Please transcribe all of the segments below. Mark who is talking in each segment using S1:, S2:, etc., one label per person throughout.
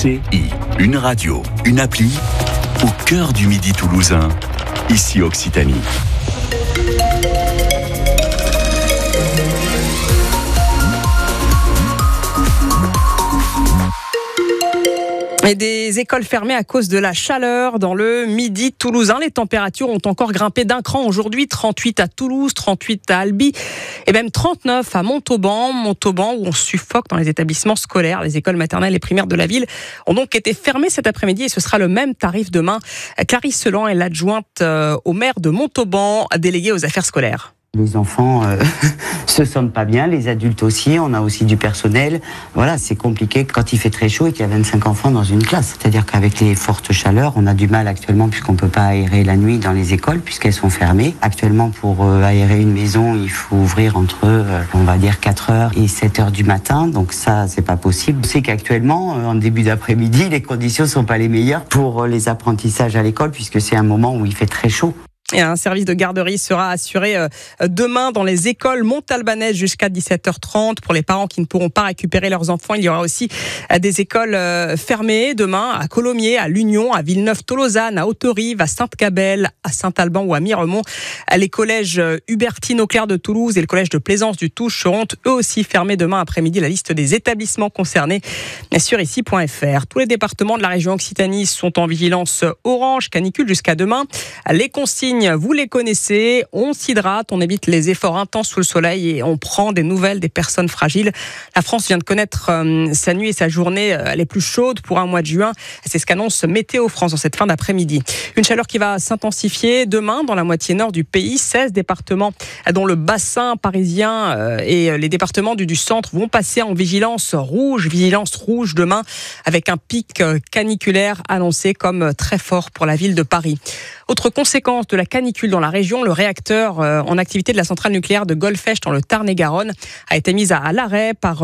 S1: RCI, une radio, une appli, au cœur du Midi toulousain, ici Occitanie.
S2: Et des écoles fermées à cause de la chaleur dans le Midi toulousain. Les températures ont encore grimpé d'un cran aujourd'hui. 38 à Toulouse, 38 à Albi et même 39 à Montauban. Montauban où on suffoque dans les établissements scolaires. Les écoles maternelles et primaires de la ville ont donc été fermées cet après-midi et ce sera le même tarif demain. Clarisse Selan est l'adjointe au maire de Montauban, déléguée aux affaires scolaires.
S3: Les enfants se sentent pas bien, les adultes aussi, on a aussi du personnel. Voilà, c'est compliqué quand il fait très chaud et qu'il y a 25 enfants dans une classe. C'est-à-dire qu'avec les fortes chaleurs, on a du mal actuellement puisqu'on peut pas aérer la nuit dans les écoles puisqu'elles sont fermées. Actuellement, pour aérer une maison, il faut ouvrir entre, on va dire 4h et 7h du matin. Donc ça, c'est pas possible. On sait qu'actuellement, en début d'après-midi, les conditions sont pas les meilleures pour les apprentissages à l'école puisque c'est un moment où il fait très chaud.
S2: Et un service de garderie sera assuré demain dans les écoles montalbanaises jusqu'à 17h30. Pour les parents qui ne pourront pas récupérer leurs enfants, il y aura aussi des écoles fermées demain à Colomiers, à l'Union, à Villeneuve-Tolosane, à Hauterive, à Sainte-Gabelle, à Saint-Alban ou à Miremont. Les collèges Hubertine-Auclair de Toulouse et le collège de Plaisance du Touche seront eux aussi fermés demain après-midi. La liste des établissements concernés sur ici.fr. Tous les départements de la région Occitanie sont en vigilance orange, canicule jusqu'à demain. Les consignes, vous les connaissez, on s'hydrate, on évite les efforts intenses sous le soleil et on prend des nouvelles des personnes fragiles. La France vient de connaître sa nuit et sa journée les plus chaudes pour un mois de juin. C'est ce qu'annonce Météo France en cette fin d'après-midi. Une chaleur qui va s'intensifier demain dans la moitié nord du pays. 16 départements dont le bassin parisien et les départements du centre vont passer en vigilance rouge demain avec un pic caniculaire annoncé comme très fort pour la ville de Paris. Autre conséquence de la canicule dans la région, le réacteur en activité de la centrale nucléaire de Golfech dans le Tarn-et-Garonne a été mis à l'arrêt par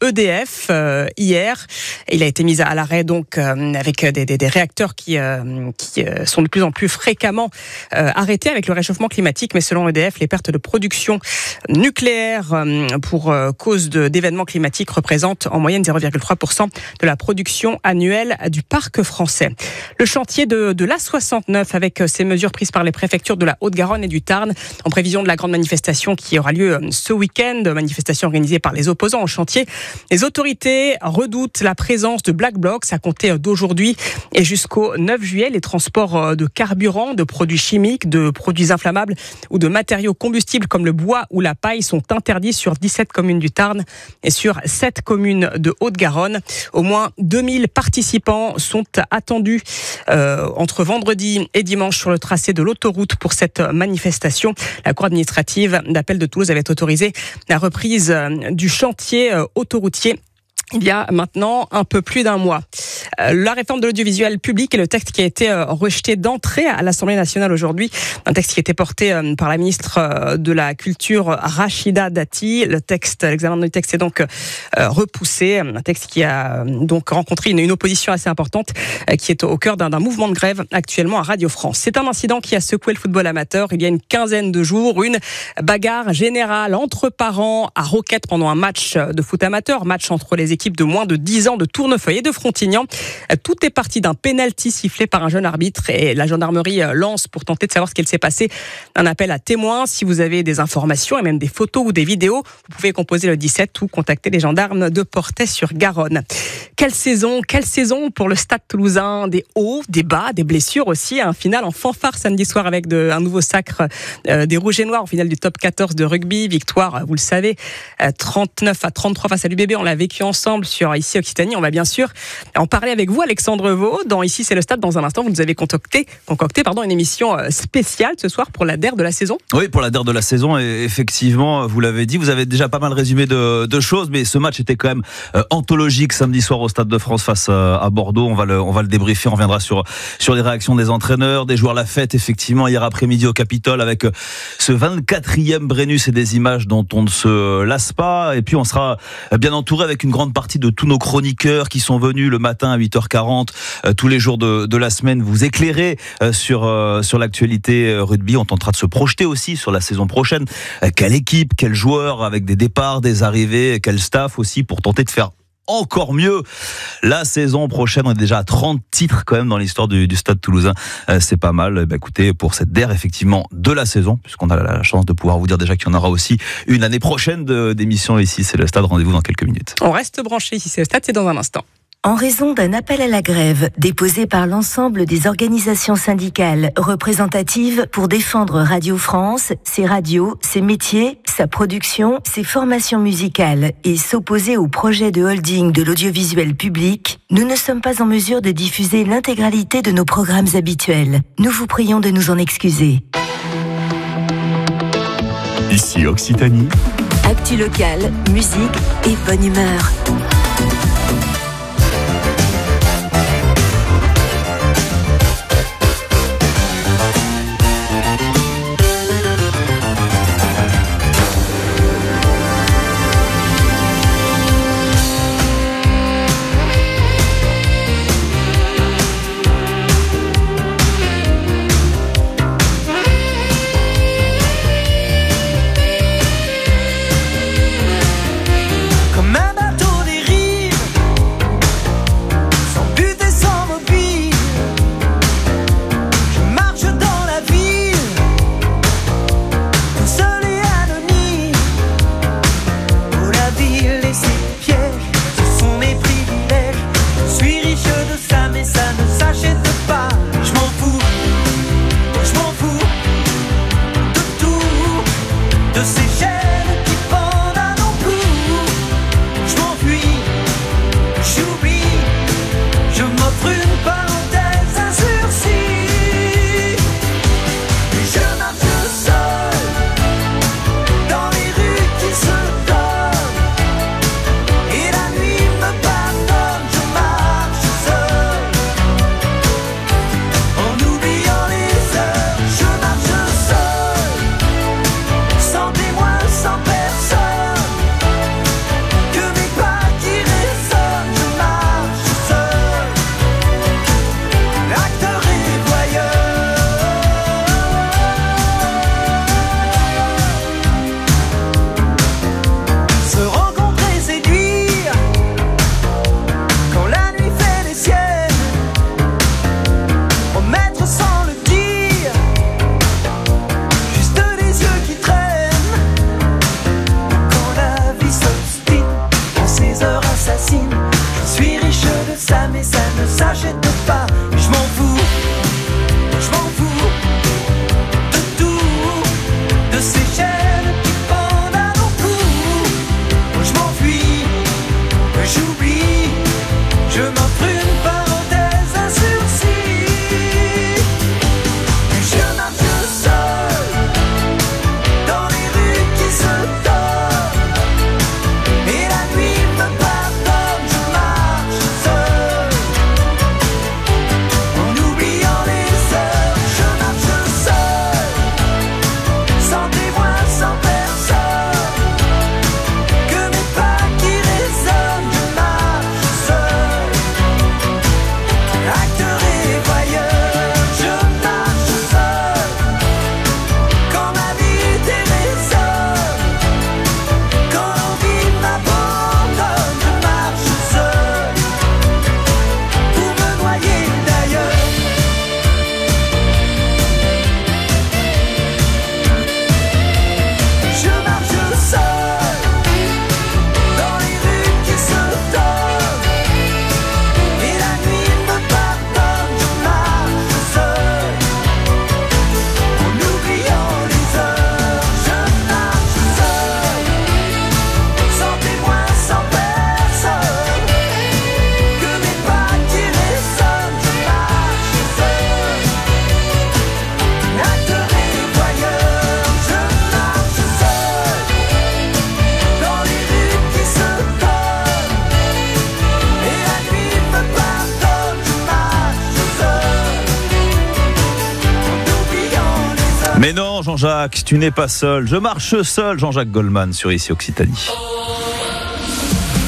S2: EDF hier. Et il a été mis à l'arrêt donc avec des réacteurs qui sont de plus en plus fréquemment arrêtés avec le réchauffement climatique. Mais selon EDF, les pertes de production nucléaire pour cause d'événements climatiques représentent en moyenne 0,3% de la production annuelle du parc français. Le chantier de l'A69 avec ces mesures prises par les préfectures de la Haute-Garonne et du Tarn en prévision de la grande manifestation qui aura lieu ce week-end, manifestation organisée par les opposants au chantier. Les autorités redoutent la présence de Black Blocs à compter d'aujourd'hui et jusqu'au 9 juillet. Les transports de carburant, de produits chimiques, de produits inflammables ou de matériaux combustibles comme le bois ou la paille sont interdits sur 17 communes du Tarn et sur 7 communes de Haute-Garonne. Au moins 2000 participants sont attendus entre vendredi et dimanche sur le tracé de l'autoroute pour cette manifestation. La Cour administrative d'appel de Toulouse avait autorisé la reprise du chantier autoroutier il y a maintenant un peu plus d'un mois. La réforme de l'audiovisuel public est le texte qui a été rejeté d'entrée à l'Assemblée nationale aujourd'hui. Un texte qui était porté par la ministre de la Culture, Rachida Dati. L'examen du texte est donc repoussé. Un texte qui a donc rencontré une opposition assez importante qui est au cœur d'un mouvement de grève actuellement à Radio France. C'est un incident qui a secoué le football amateur il y a une quinzaine de jours. Une bagarre générale entre parents à Roquette pendant un match de foot amateur. Match entre les équipes de moins de 10 ans de Tournefeuille et de Frontignan. Tout est parti d'un pénalty sifflé par un jeune arbitre et la gendarmerie lance pour tenter de savoir ce qu'il s'est passé un appel à témoins. Si vous avez des informations et même des photos ou des vidéos, vous pouvez composer le 17 ou contacter les gendarmes de Portet-sur-Garonne. Quelle saison pour le Stade Toulousain, des hauts, des bas, des blessures aussi. Un final en fanfare samedi soir avec un nouveau sacre des Rouges et Noirs au final du top 14 de rugby. Victoire, vous le savez, 39-33 face à l'UBB. On l'a vécu ensemble sur Ici Occitanie. On va bien sûr en parler avec vous, Alexandre Vaux. Dans Ici c'est le Stade, dans un instant, vous nous avez concocté une émission spéciale ce soir pour la DER de la saison.
S4: Oui, pour la DER de la saison, et effectivement, vous l'avez dit, vous avez déjà pas mal résumé de choses, mais ce match était quand même anthologique samedi soir au Stade de France face à Bordeaux. On va le débriefer, on reviendra sur les réactions des entraîneurs, des joueurs. La fête, effectivement, hier après-midi au Capitole avec ce 24e Brennus et des images dont on ne se lasse pas. Et puis on sera bien entouré avec une grande partie de tous nos chroniqueurs qui sont venus le matin à 8h40 tous les jours de la semaine vous éclairer sur l'actualité rugby. On tentera de se projeter aussi sur la saison prochaine. Quelle équipe, quel joueur avec des départs, des arrivées, quel staff aussi pour tenter de faire encore mieux la saison prochaine. On est déjà à 30 titres quand même dans l'histoire du Stade Toulousain. C'est pas mal. Écoutez, pour cette dernière effectivement de la saison, puisqu'on a la chance de pouvoir vous dire déjà qu'il y en aura aussi une année prochaine d'émission ici. C'est le Stade. Rendez-vous dans quelques minutes.
S2: On reste branché ici, c'est le Stade, c'est dans un instant.
S5: En raison d'un appel à la grève déposé par l'ensemble des organisations syndicales représentatives pour défendre Radio France, ses radios, ses métiers, sa production, ses formations musicales et s'opposer au projet de holding de l'audiovisuel public, nous ne sommes pas en mesure de diffuser l'intégralité de nos programmes habituels. Nous vous prions de nous en excuser.
S1: Ici Occitanie.
S5: Actu locale, musique et bonne humeur.
S4: Mais non, Jean-Jacques, tu n'es pas seul. Je marche seul, Jean-Jacques Goldman sur Ici Occitanie.
S5: Ici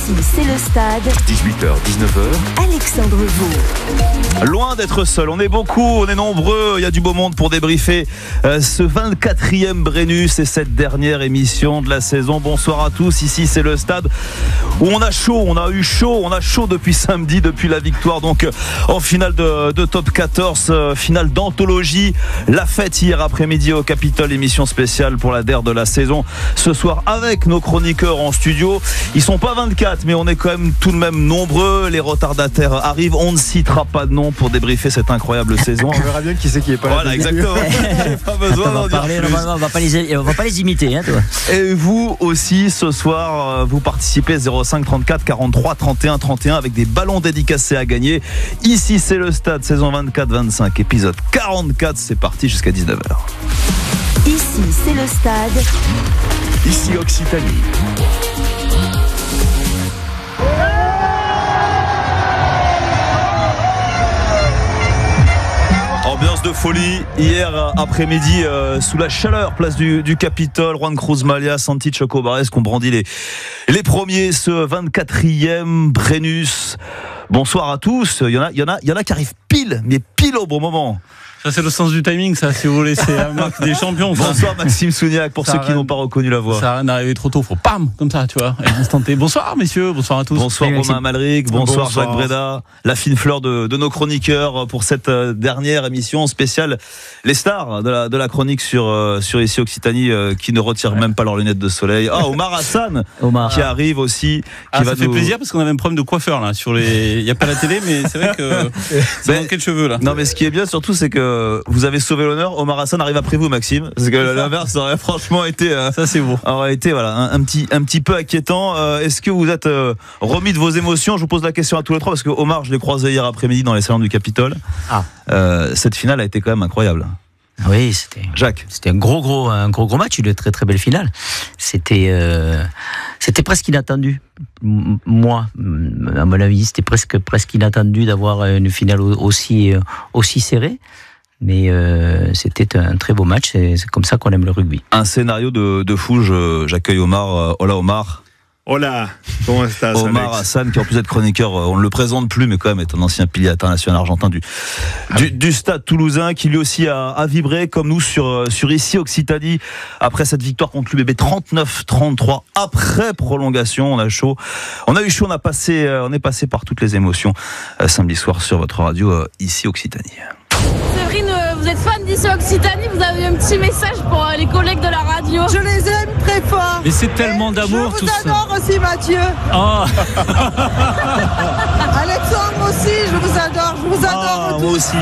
S5: Ici, c'est le stade.
S1: 18h, 19h.
S5: Alexandre Vaux.
S4: Loin d'être seul, on est beaucoup, on est nombreux, il y a du beau monde pour débriefer ce 24e Brennus et cette dernière émission de la saison. Bonsoir à tous, ici c'est le stade où on a chaud, on a eu chaud, on a chaud depuis samedi, depuis la victoire donc en finale de top 14, finale d'anthologie, la fête hier après-midi au Capitole, émission spéciale pour la DER de la saison. Ce soir avec nos chroniqueurs en studio, ils sont pas 24 mais on est quand même tout de même nombreux, les retardataires arrivent, on ne citera pas de nom pour débriefer cette incroyable saison.
S6: On verra bien qui c'est qui est pas là.
S4: Voilà, exactement. Pas besoin d'en dire plus.
S7: On va pas les imiter, hein, toi.
S4: Et vous aussi, ce soir, vous participez 05 34 43 31 31 avec des ballons dédicacés à gagner. Ici, c'est le stade, saison 24-25, épisode 44. C'est parti jusqu'à 19h.
S5: Ici, c'est le stade.
S1: Ici Occitanie.
S4: Ambiance de folie hier après-midi sous la chaleur, place du Capitole. Juan Cruz Malia, Santi Chocobares qui ont brandi les premiers, ce 24e Brennus. Bonsoir à tous. Il y en a qui arrivent pile au bon moment.
S8: Ça, c'est le sens du timing, ça, si vous voulez. C'est la marque des champions.
S4: Bonsoir Maxime Souniac, pour ceux qui n'ont pas reconnu la voix.
S8: Ça n'a rien d'arriver trop tôt. Faut pam, comme ça, tu vois. Instanté. Bonsoir, messieurs. Bonsoir à tous.
S4: Bonsoir Romain Malric. Bonsoir Jacques Breda. La fine fleur de nos chroniqueurs pour cette dernière émission spéciale. Les stars de la chronique sur Ici Occitanie qui ne retirent même pas leurs lunettes de soleil. Ah, Omar Hassan qui arrive aussi.
S8: Ça fait plaisir parce qu'on avait un problème de coiffeur là. Il n'y a pas la télé, mais c'est vrai que ça manquait de cheveux là.
S4: Non, mais ce qui est bien surtout, c'est que vous avez sauvé l'honneur. Omar Hassan arrive après vous, Maxime. Parce que l'inverse aurait franchement été.
S8: Ça, c'est beau.
S4: Aurait été voilà un petit peu inquiétant. Est-ce que vous êtes remis de vos émotions? Je vous pose la question à tous les trois parce que Omar, je l'ai croisé hier après-midi dans les salons du Capitole. Cette finale a été quand même incroyable.
S7: Oui, c'était un gros match, une très très belle finale. C'était presque inattendu. Moi, à mon avis, c'était presque inattendu d'avoir une finale aussi serrée. Mais c'était un très beau match, c'est comme ça qu'on aime le rugby.
S4: Un scénario de fou, j'accueille Omar. Hola Omar.
S6: Hola, comment estás,
S4: Omar Hassan, qui en plus d'être chroniqueur, on ne le présente plus, mais quand même est un ancien pilier international argentin du stade toulousain, qui lui aussi a vibré comme nous sur Ici Occitanie, après cette victoire contre l'UBB 39-33, après prolongation. On a eu chaud, on est passé par toutes les émotions samedi soir sur votre radio Ici Occitanie.
S9: Séverine, vous êtes fan d'Ici Occitanie, vous avez un petit message pour les collègues de la radio.
S10: Je les aime très fort.
S8: Mais c'est tellement d'amour tout ça.
S10: Je vous adore aussi, Mathieu.
S8: Oh.
S10: Alexandre aussi, je vous adore tous.
S4: Moi aussi.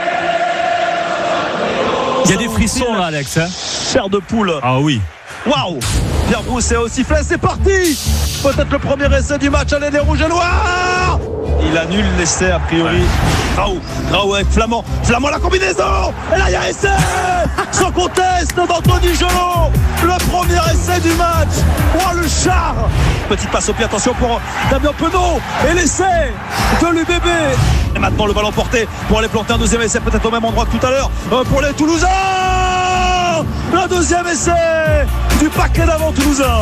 S8: Il y a des frissons là, Alex. Hein,
S4: Chair de poule.
S8: Ah oui.
S4: Waouh! Pierre Brousset au sifflet, c'est parti! Peut-être le premier essai du match, allez les rouges et noirs! Il annule l'essai a priori. Graou avec Flamand. Flamand la combinaison! Et là il y a essai! Sans conteste d'Anthony Gelot! Le premier essai du match! Oh le char! Petite passe au pied, attention pour Damien Penaud! Et l'essai de l'UBB! Et maintenant le ballon porté pour aller planter un deuxième essai, peut-être au même endroit que tout à l'heure, pour les Toulousains! Le deuxième essai du paquet d'avant toulousain.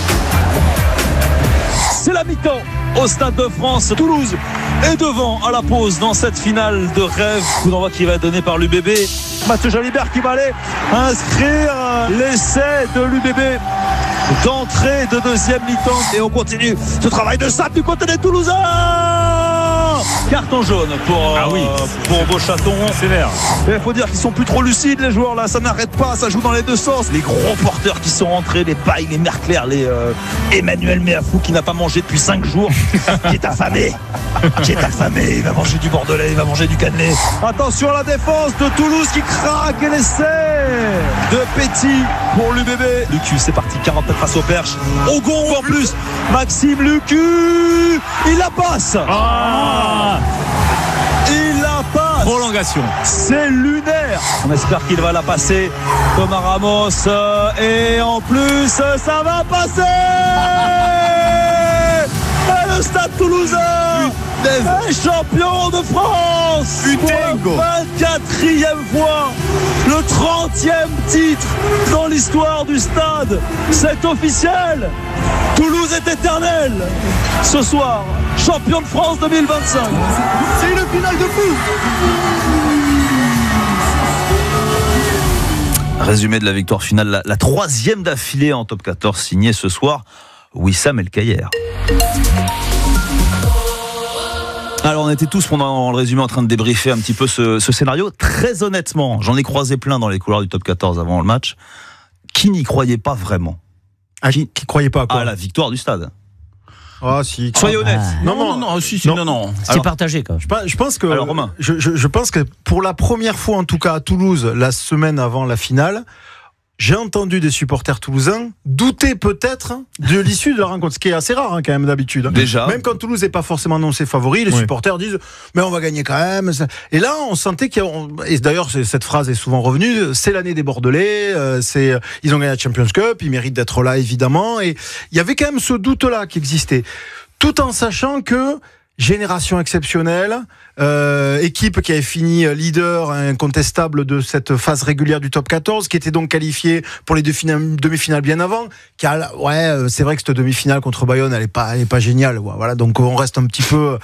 S4: C'est la mi-temps au Stade de France. Toulouse est devant à la pause dans cette finale de rêve. Coup d'envoi qui va être donné par l'UBB. Mathieu Jalibert qui va aller inscrire l'essai de l'UBB d'entrée de deuxième mi-temps. Et on continue ce travail de sable du côté des Toulousains. Carton jaune pour Beauchaton.
S8: Sévère.
S4: Et il faut dire qu'ils sont plus trop lucides les joueurs là, ça n'arrête pas, ça joue dans les deux sens. Les gros porteurs qui sont rentrés, les Paille, les Merclair, les Emmanuel Méafou qui n'a pas mangé depuis 5 jours, qui est affamé, il va manger du bordelais, il va manger du cannelé. Attention à la défense de Toulouse qui craque et l'essai de Petit pour l'UBB. Lucu, c'est parti, 40 mètres face au perche. Au gong en plus, Maxime Lucu, il la passe. Il la passe.
S8: Prolongation.
S4: C'est lunaire. On espère qu'il va la passer. Thomas Ramos. Et en plus, ça va passer.
S11: Et le Stade Toulousain est champion de France pour la 24e fois, le 30e titre dans l'histoire du stade. C'est officiel. Toulouse est éternel. Ce soir, champion de France 2025. C'est une finale de foot.
S4: Résumé de la victoire finale, la 3e d'affilée en top 14, signée ce soir Wissam El Khaïr. Alors on était tous pendant le résumé en train de débriefer un petit peu ce scénario. Très honnêtement, j'en ai croisé plein dans les couloirs du top 14 avant le match, qui n'y croyait pas vraiment.
S6: Qui croyait pas à quoi ?
S4: À la victoire du stade.
S6: Ah si.
S4: Soyez honnête.
S8: Non.
S7: C'est partagé quand même.
S6: Je pense que.
S4: Alors Romain.
S6: Je pense que pour la première fois en tout cas à Toulouse, la semaine avant la finale, j'ai entendu des supporters toulousains douter peut-être de l'issue de la rencontre, ce qui est assez rare quand même d'habitude.
S4: Déjà.
S6: Même quand Toulouse n'est pas forcément annoncé favori, les supporters disent mais on va gagner quand même. Et là on sentait et d'ailleurs cette phrase est souvent revenue, c'est l'année des Bordelais, ils ont gagné la Champions Cup, ils méritent d'être là évidemment. Et il y avait quand même ce doute-là qui existait, tout en sachant que génération exceptionnelle, équipe qui avait fini leader incontestable de cette phase régulière du top 14, qui était donc qualifiée pour les demi-finales bien avant, c'est vrai que cette demi-finale contre Bayonne elle est pas géniale, voilà, donc on reste un petit peu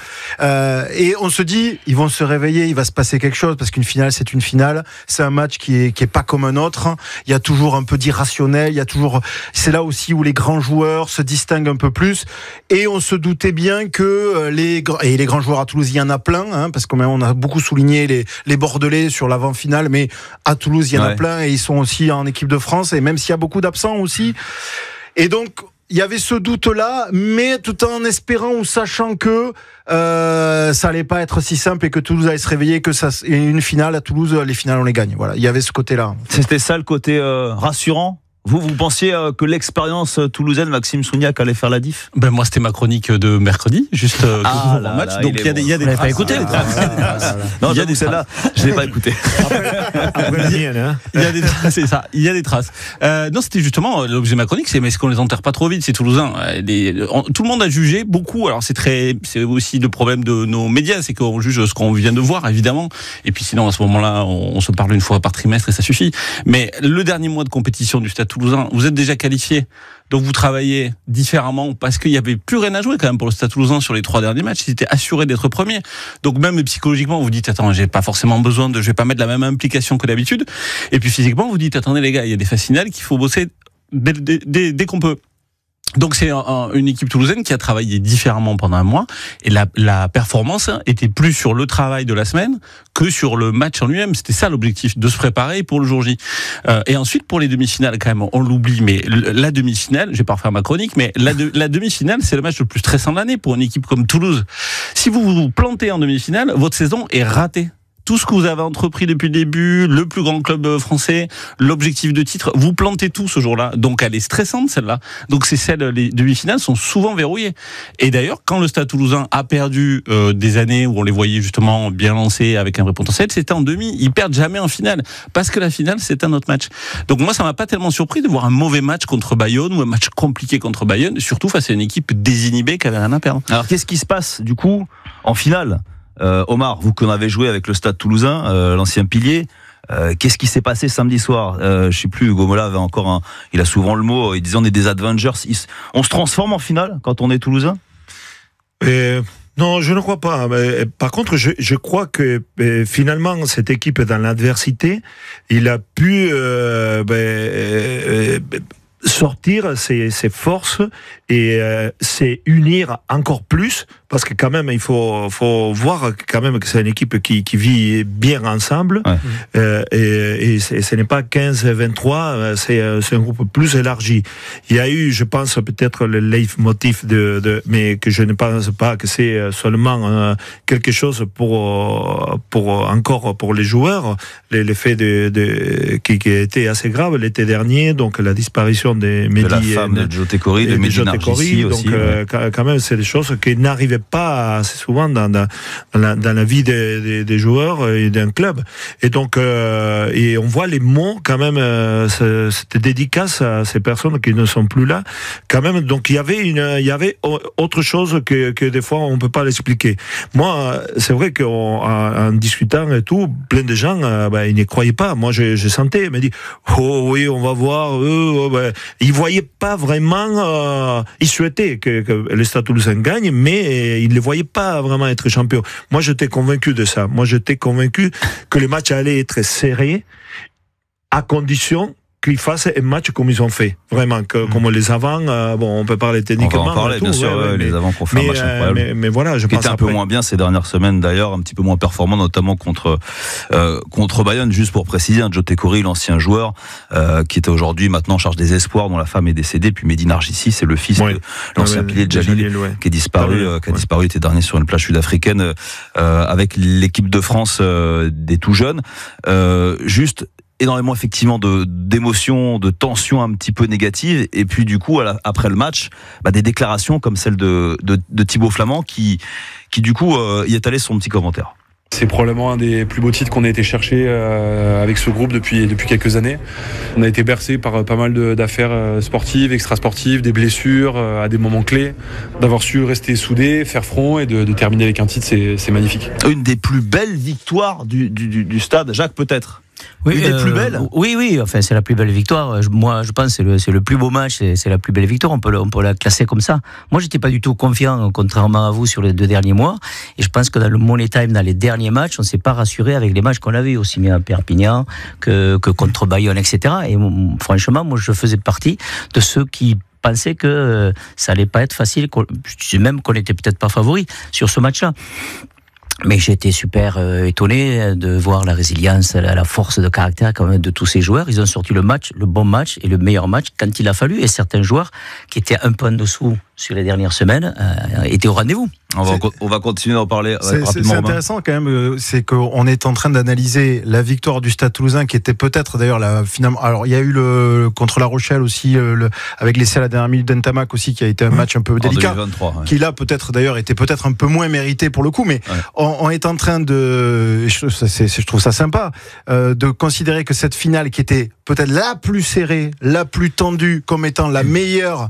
S6: et on se dit ils vont se réveiller, il va se passer quelque chose, parce qu'une finale c'est une finale, c'est un match qui est pas comme un autre, il y a toujours un peu d'irrationnel, c'est là aussi où les grands joueurs se distinguent un peu plus, et on se doutait bien que les grands joueurs à Toulouse, il y en a plein, parce qu'on a beaucoup souligné les Bordelais sur l'avant-finale, mais à Toulouse il y en a plein, et ils sont aussi en équipe de France, et même s'il y a beaucoup d'absents aussi, et donc il y avait ce doute-là, mais tout en espérant ou sachant que ça allait pas être si simple et que Toulouse allait se réveiller, et une finale à Toulouse, les finales on les gagne, voilà, il y avait ce côté-là.
S4: C'était ça le côté rassurant. Vous pensiez que l'expérience toulousaine, Maxime Souniac, allait faire la diff ?
S8: Moi, c'était ma chronique de mercredi, juste avant le match. Donc, il y a des traces.
S7: Pas écouté.
S4: Non, j'avoue, celle-là, je l'ai pas écouté.
S8: Après la mienne, il y a des traces, c'est ça. Il y a des traces. Non, c'était justement l'objet de ma chronique, c'est est-ce qu'on les enterre pas trop vite, ces Toulousains. Tout le monde a jugé beaucoup. Alors, c'est aussi le problème de nos médias, c'est qu'on juge ce qu'on vient de voir, évidemment. Et puis, sinon, à ce moment-là, on se parle une fois par trimestre et ça suffit. Mais le dernier mois de compétition du Stade Toulousain, vous êtes déjà qualifié, donc vous travaillez différemment, parce qu'il n'y avait plus rien à jouer quand même pour le Stade Toulousain sur les 3 derniers matchs. Ils étaient assurés d'être premiers. Donc même psychologiquement, vous dites attends, j'ai pas forcément besoin je vais pas mettre la même implication que d'habitude. Et puis physiquement, vous dites attendez les gars, il y a des phases finales qu'il faut bosser dès qu'on peut. Donc c'est une équipe toulousaine qui a travaillé différemment pendant un mois, et la performance était plus sur le travail de la semaine que sur le match en lui-même. C'était ça l'objectif, de se préparer pour le jour J. Et ensuite pour les demi-finales, quand même, on l'oublie, mais la demi-finale, je vais pas refaire ma chronique, mais la demi-finale, c'est le match le plus stressant de l'année pour une équipe comme Toulouse. Si vous vous plantez en demi-finale, votre saison est ratée. Tout ce que vous avez entrepris depuis le début, le plus grand club français, l'objectif de titre, vous plantez tout ce jour-là. Donc elle est stressante celle-là. Donc les demi-finales sont souvent verrouillées. Et d'ailleurs, quand le Stade Toulousain a perdu des années où on les voyait justement bien lancés avec un vrai potentiel, c'était en demi. Ils perdent jamais en finale, parce que la finale c'est un autre match. Donc moi ça m'a pas tellement surpris de voir un mauvais match contre Bayonne ou un match compliqué contre Bayonne, surtout face à une équipe désinhibée qui avait rien à perdre.
S4: Alors qu'est-ce qui se passe du coup en finale ? Omar, vous qu'on avez joué avec le Stade Toulousain, l'ancien pilier, qu'est-ce qui s'est passé samedi soir ? Je sais plus, Hugo Mola avait encore il a souvent le mot, il disait on est des Avengers. On se transforme en finale quand on est Toulousain ?
S12: Non, je ne crois pas. Par contre, je crois que finalement cette équipe dans l'adversité, il a pu sortir ses forces et c'est unir encore plus, parce que quand même il faut voir quand même que c'est une équipe qui vit bien ensemble, et ce n'est pas 15-23, c'est un groupe plus élargi. Il y a eu, je pense, peut-être le leitmotiv mais que je ne pense pas que c'est seulement quelque chose pour les joueurs, l'effet qui était assez grave l'été dernier, donc la disparition des Mehdi.
S4: De la femme de Joe Tekori, de Mehdi Nargissi aussi.
S12: Donc, quand même, c'est des choses qui n'arrivaient pas assez souvent dans la vie des joueurs et d'un club. Et donc, et on voit les mots, quand même, cette dédicace à ces personnes qui ne sont plus là. Quand même, donc, il y avait autre chose que des fois, on peut pas l'expliquer. Moi, c'est vrai qu'en discutant et tout, plein de gens, ils n'y croyaient pas. Moi, je sentais, ils me disent, oh oui, on va voir. Ils voyaient pas vraiment. Ils souhaitaient que le Stade Toulousain gagne, mais ils ne les voyaient pas vraiment être champions. Moi, j'étais convaincu de ça. Moi, j'étais convaincu que le match allait être serré, à condition qu'ils fassent un match comme ils ont fait. Vraiment, comme les avants, on peut parler techniquement.
S4: On va en parler, bien sûr, les avants qu'on fait un match incroyable.
S12: Mais voilà, je pense.
S4: Qui était un peu moins bien ces dernières semaines d'ailleurs, un petit peu moins performant, notamment contre Bayonne. Juste pour préciser, Joe Tekori, l'ancien joueur, qui était aujourd'hui maintenant en charge des espoirs, dont la femme est décédée. Puis Mehdi Nargissi, c'est le fils de l'ancien pilier de Jalil, qui est disparu, l'été dernier sur une plage sud-africaine, avec l'équipe de France des tout jeunes. Juste énormément effectivement d'émotions, de tensions un petit peu négatives, et puis du coup après le match, des déclarations comme celle de Thibaut Flamand qui du coup y est allé son petit commentaire.
S13: C'est probablement un des plus beaux titres qu'on a été chercher avec ce groupe depuis quelques années. On a été bercé par pas mal d'affaires sportives, extrasportives, des blessures à des moments clés. D'avoir su rester soudés, faire front et de terminer avec un titre, c'est magnifique.
S4: Une des plus belles victoires du stade, Jacques, peut-être?
S7: Oui,
S4: une des plus belles.
S7: Oui, enfin c'est la plus belle victoire. Moi, je pense que c'est le plus beau match, c'est la plus belle victoire. On peut la classer comme ça. Moi, j'étais pas du tout confiant, contrairement à vous, sur les 2 derniers mois. Et je pense que dans le Money Time, dans les derniers matchs, on s'est pas rassuré avec les matchs qu'on avait, aussi bien à Perpignan que contre Bayonne, etc. Et franchement, moi, je faisais partie de ceux qui pensaient que ça allait pas être facile. Je dis même qu'on était peut-être pas favori sur ce match-là. Mais j'ai été super étonné de voir la résilience, la force de caractère quand même de tous ces joueurs. Ils ont sorti le bon match et le meilleur match quand il a fallu. Et certains joueurs qui étaient un peu en dessous sur les dernières semaines étaient au rendez-vous.
S4: On va continuer d'en parler rapidement.
S6: C'est intéressant quand même, c'est qu'on est en train d'analyser la victoire du Stade Toulousain qui était peut-être d'ailleurs finalement. Alors il y a eu contre La Rochelle aussi avec l'essai à la dernière minute d'Entamac aussi qui a été un match un peu délicat,
S4: 2023,
S6: qui là peut-être d'ailleurs était peut-être un peu moins mérité pour le coup, mais on est en train de, je trouve ça sympa, de considérer que cette finale qui était peut-être la plus serrée, la plus tendue comme étant la meilleure,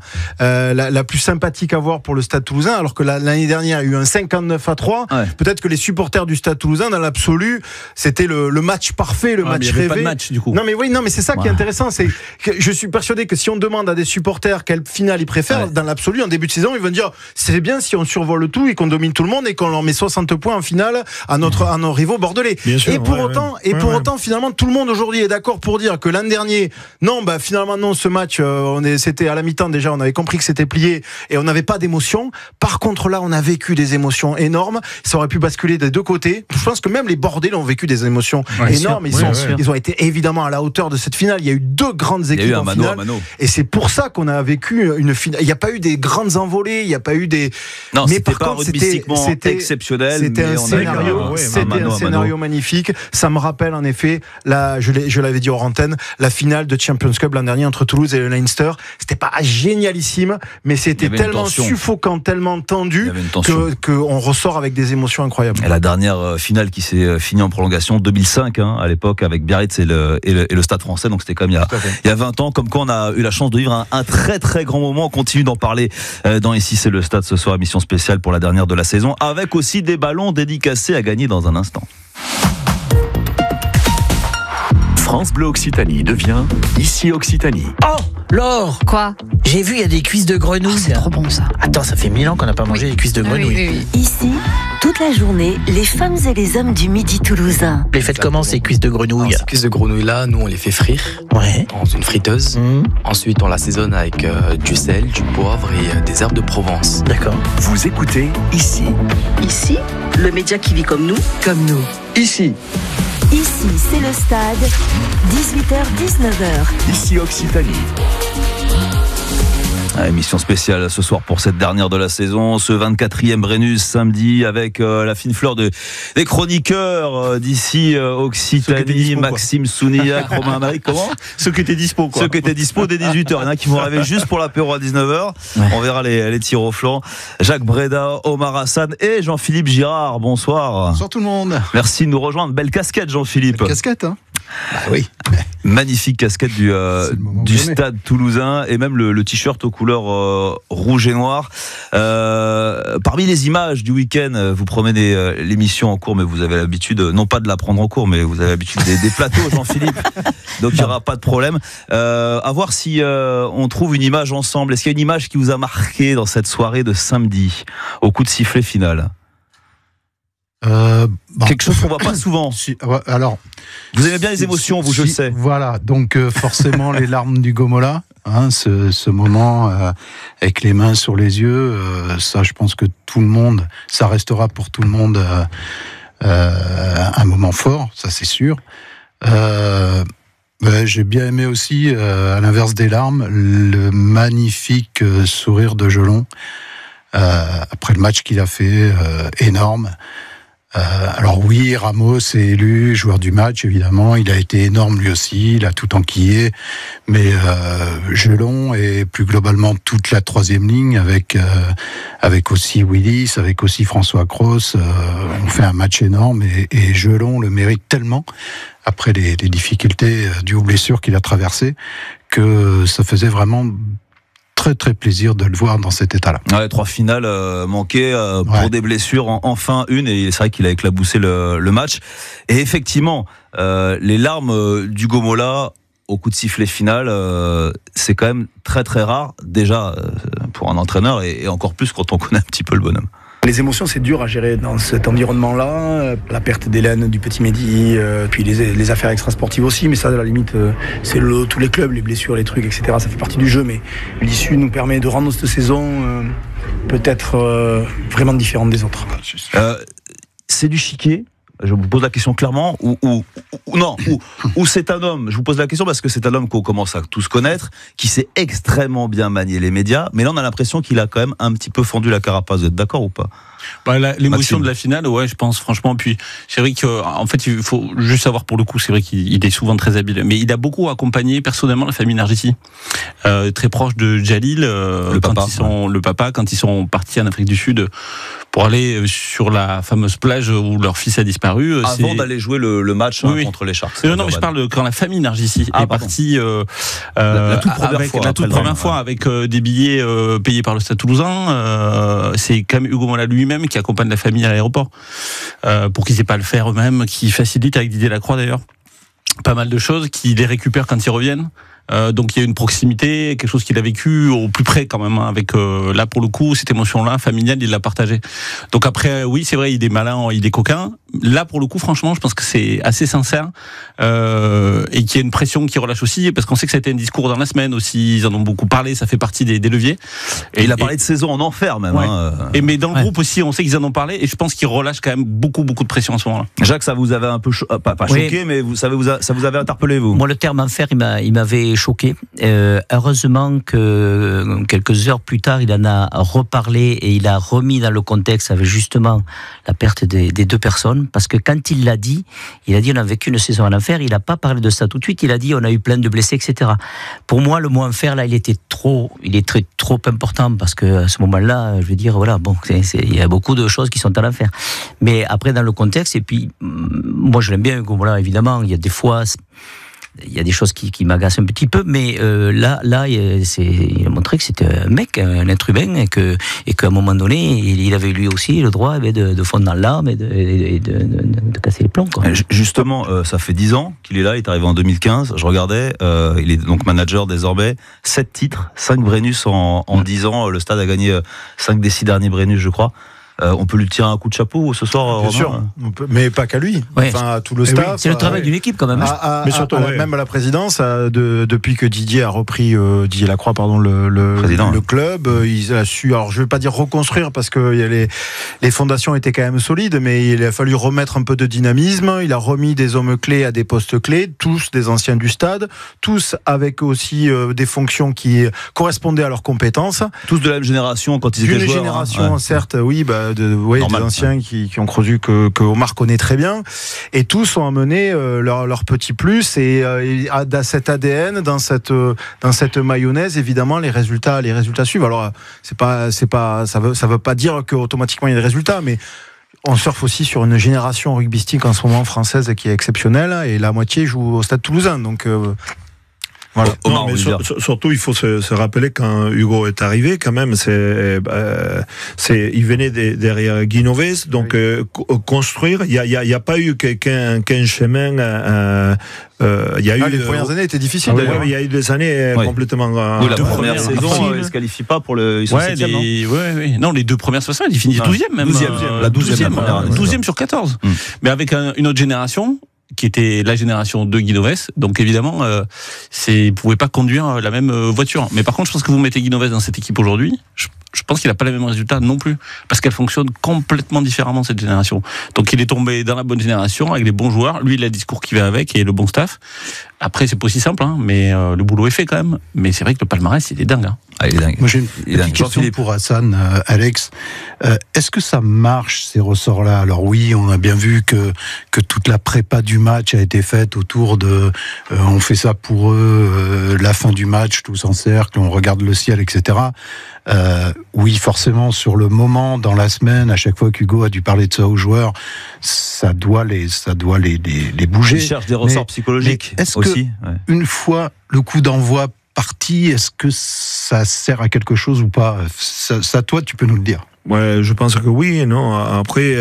S6: la plus sympathique à voir pour le Stade Toulousain, alors que l'année dernière il y a eu un 59-3. Peut-être que les supporters du Stade Toulousain, dans l'absolu, c'était le match parfait, le match rêvé.
S8: Il n'y avait pas de match, du coup.
S6: Non, mais c'est ça qui est intéressant. C'est que je suis persuadé que si on demande à des supporters quelle finale ils préfèrent, dans l'absolu, en début de saison, ils vont dire c'est bien si on survole tout et qu'on domine tout le monde et qu'on leur met 60 points en finale à nos rivaux bordelais.
S12: Bien sûr,
S6: et pour autant, finalement, tout le monde aujourd'hui est d'accord pour dire que l'an dernier, finalement, non, ce match, c'était à la mi-temps déjà, on avait compris que c'était plié et on n'avait pas d'émotion. Par contre, là, on a vécu des émotions énormes. Ça aurait pu basculer des deux côtés. Je pense que même les Bordelais ont vécu des émotions énormes. Ils ont été évidemment à la hauteur de cette finale. Il y a eu 2 grandes équipes en finale. Et c'est pour ça qu'on a vécu une finale. Il n'y a pas eu des grandes envolées. Il n'y a pas eu des.
S4: Non, mais par contre, c'était exceptionnel.
S6: C'était un scénario magnifique. Ça me rappelle en effet, je l'avais dit hors antenne, la finale de Champions Cup l'an dernier entre Toulouse et le Leinster. C'était pas génialissime, mais c'était tellement suffocant, tellement tendu qu'on ressort avec des émotions incroyables.
S4: Et la dernière finale qui s'est finie en prolongation 2005, à l'époque avec Biarritz et le Stade Français, donc c'était comme il y a 20 ans, comme quoi on a eu la chance de vivre un très très grand moment. On continue d'en parler dans Ici c'est le Stade ce soir, émission spéciale pour la dernière de la saison, avec aussi des ballons dédicacés à gagner dans un instant.
S1: France Bleu Occitanie devient Ici Occitanie.
S14: Oh, Laure!
S15: Quoi?
S14: J'ai vu, il y a des cuisses de grenouille.
S15: C'est trop bon ça.
S14: Attends, ça fait 1000 ans qu'on n'a pas mangé des cuisses de grenouille.
S5: Oui. Ici, toute la journée, les femmes et les hommes du Midi toulousain.
S14: Les faites comment ces cuisses de grenouille?
S16: Ces cuisses de grenouille là, nous on les fait frire dans une friteuse. Ensuite on l'assaisonne avec du sel, du poivre et des herbes de Provence.
S14: D'accord.
S1: Vous écoutez Ici.
S17: Ici, le média qui vit comme nous.
S14: Comme nous.
S1: Ici.
S5: Ici, c'est le Stade, 18h-19h.
S1: Ici Occitanie.
S4: Émission spéciale ce soir pour cette dernière de la saison, ce 24e Brennus samedi avec la fine fleur des chroniqueurs d'ici Occitanie, Maxime Sounillac, Romain Amaric, comment ?
S8: Ceux qui étaient dispo, quoi.
S4: Ceux qui étaient dispo dès 18h. Il y en a qui vont arriver juste pour l'apéro à 19h. Ouais. On verra les tirs au flanc. Jacques Bréda, Omar Hassan et Jean-Philippe Girard. Bonsoir.
S15: Bonsoir tout le monde.
S4: Merci de nous rejoindre. Belle casquette, Jean-Philippe.
S15: Belle casquette, hein ? Bah oui.
S4: Magnifique casquette du Stade Toulousain et même le t-shirt aux couleurs rouge et noir. Parmi les images du week-end, vous promenez l'émission en cours, mais vous avez l'habitude, non pas de la prendre en cours, mais vous avez l'habitude des plateaux, Jean-Philippe. Donc il n'y aura pas de problème. À voir si on trouve une image ensemble. Est-ce qu'il y a une image qui vous a marqué dans cette soirée de samedi, au coup de sifflet final ? Quelque chose qu'on voit pas souvent.
S15: Alors,
S4: vous aimez bien les émotions, vous, je le sais.
S15: Voilà, donc forcément les larmes du Gomola, hein, ce moment avec les mains sur les yeux, ça, je pense que tout le monde, ça restera pour tout le monde un moment fort, ça c'est sûr. J'ai bien aimé aussi, à l'inverse des larmes, le magnifique sourire de Jelon après le match qu'il a fait, énorme. Alors oui, Ramos est élu joueur du match, évidemment, il a été énorme lui aussi, il a tout enquillé, mais Jelon et plus globalement toute la troisième ligne avec aussi Willis, avec aussi François Cros, on fait un match énorme et Jelon le mérite tellement après les difficultés dues aux blessures qu'il a traversées que ça faisait vraiment très très plaisir de le voir dans cet état-là.
S4: Ouais, 3 finales manquées pour des blessures, enfin une, et c'est vrai qu'il a éclaboussé le match. Et effectivement, les larmes du Gomola au coup de sifflet final, c'est quand même très très rare, déjà pour un entraîneur, et encore plus quand on connaît un petit peu le bonhomme.
S18: Les émotions, c'est dur à gérer dans cet environnement-là. La perte d'Hélène, du petit Mehdi, puis les affaires extrasportives aussi. Mais ça, à la limite, c'est tous les clubs, les blessures, les trucs, etc. Ça fait partie du jeu. Mais l'issue nous permet de rendre cette saison peut-être vraiment différente des autres.
S4: C'est du chiquet. Je vous pose la question clairement, ou c'est un homme, je vous pose la question parce que c'est un homme qu'on commence à tous connaître, qui sait extrêmement bien manier les médias, mais là on a l'impression qu'il a quand même un petit peu fendu la carapace. Vous êtes d'accord ou pas ?
S8: L'émotion de la finale, ouais, je pense franchement. Puis c'est vrai qu'en fait, il faut juste savoir pour le coup, c'est vrai qu'il est souvent très habile, mais il a beaucoup accompagné personnellement la famille Nargissi, très proche de Djalil, le papa, quand ils sont partis en Afrique du Sud pour aller sur la fameuse plage où leur fils a disparu.
S4: Avant d'aller jouer le match contre les Sharks.
S8: Non, mais je parle quand la famille Nargissi est partie la toute première fois avec des billets payés par le Stade Toulousain. C'est quand même Hugo Mola lui-même qui accompagne la famille à l'aéroport pour qu'ils aient pas à le faire eux-mêmes, qui facilite avec Didier Lacroix d'ailleurs pas mal de choses, qui les récupèrent quand ils reviennent. Donc il y a une proximité, quelque chose qu'il a vécu au plus près quand même, avec là pour le coup cette émotion-là familiale, il l'a partagée. Donc après oui c'est vrai, il est malin, il est coquin. Là pour le coup franchement je pense que c'est assez sincère et qu'il y a une pression qui relâche aussi, parce qu'on sait que ça a été un discours dans la semaine aussi, ils en ont beaucoup parlé, ça fait partie des leviers.
S4: Et il a parlé de saison en enfer même.
S8: Ouais. Mais dans le groupe aussi on sait qu'ils en ont parlé, et je pense qu'ils relâchent quand même beaucoup de pression à ce moment-là.
S4: Jacques, ça vous avait un peu pas choqué, mais ça vous avait interpellé vous?
S7: Moi le terme enfer il m'avait choqué. Heureusement que quelques heures plus tard, il en a reparlé et il a remis dans le contexte avec justement la perte des 2 personnes. Parce que quand il l'a dit, il a dit on a vécu une saison en enfer. Il n'a pas parlé de ça tout de suite. Il a dit on a eu plein de blessés, etc. Pour moi, le mot enfer là, il est trop important, parce que à ce moment-là, je veux dire voilà, bon, il y a beaucoup de choses qui sont en enfer. Mais après dans le contexte, et puis moi je l'aime bien, voilà, évidemment, il y a des fois. Il y a des choses qui m'agacent un petit peu, mais là, il a montré que c'était un mec, un être humain, et qu'à un moment donné, il avait lui aussi le droit de fondre dans l'arme et de casser les plombs, quoi.
S4: Justement, ça fait 10 ans qu'il est là, il est arrivé en 2015, je regardais, il est donc manager désormais, 7 titres, 5 Brennus en 10 ans, le Stade a gagné 5 des 6 derniers Brennus, je crois. On peut lui tirer un coup de chapeau ce soir,
S6: bien sûr, mais pas qu'à lui. Enfin, à tout le staff.
S7: C'est le travail d'une équipe quand même.
S6: Mais surtout, même à la présidence, depuis que Didier a repris Didier Lacroix, le club, il a su. Alors, je ne vais pas dire reconstruire parce que les fondations étaient quand même solides, mais il a fallu remettre un peu de dynamisme. Il a remis des hommes clés à des postes clés, tous des anciens du stade, tous avec aussi des fonctions qui correspondaient à leurs compétences.
S4: Tous de la même génération quand ils étaient joueurs. Une
S6: génération, certes, oui, des anciens qui ont creusé que Omar connaît très bien, et tous ont amené leur petit plus et dans cet ADN, dans cette mayonnaise, évidemment, les résultats suivent. Alors, ça veut pas dire qu'automatiquement il y a des résultats, mais on surfe aussi sur une génération rugbystique en ce moment française qui est exceptionnelle, et la moitié joue au Stade Toulousain, donc
S12: voilà. Non, mais surtout, il faut se rappeler quand Hugo est arrivé, quand même, il venait derrière Guinoves, donc construire. Il y a pas eu qu'un chemin. Il y a eu
S6: les premières années étaient difficiles.
S12: Il y a eu des années complètement.
S4: La première saison, ils se qualifient pas pour le. Ils sont 7e,
S8: non, les 2 premières saisons, ils finissent 12e même. 12e sur 14. Mais avec une autre génération, qui était la génération de Guinoves, donc évidemment, ils pouvaient pas conduire la même voiture. Mais par contre, je pense que vous mettez Guinoves dans cette équipe aujourd'hui, je pense qu'il n'a pas les mêmes résultats non plus, parce qu'elle fonctionne complètement différemment, cette génération. Donc il est tombé dans la bonne génération, avec les bons joueurs, lui il a le discours qui va avec, et le bon staff. Après c'est pas aussi simple, mais le boulot est fait quand même. Mais c'est vrai que le palmarès, il est dingue.
S15: Il est dingue. Moi j'ai une petite question pour Hassan, Alex. Est-ce que ça marche, ces ressorts-là? Alors oui, on a bien vu que toute la prépa du match a été faite autour de on fait ça pour eux, la fin du match, tous en cercle, on regarde le ciel, etc. Oui, forcément, sur le moment, dans la semaine, à chaque fois qu'Hugo a dû parler de ça aux joueurs, ça doit les bouger.
S4: Ils cherchent des ressorts psychologiques
S15: est-ce
S4: aussi.
S15: Que, une fois le coup d'envoi parti, est-ce que ça sert à quelque chose ou pas? Ça, toi, tu peux nous le dire.
S12: Ouais, je pense que oui et non. Après,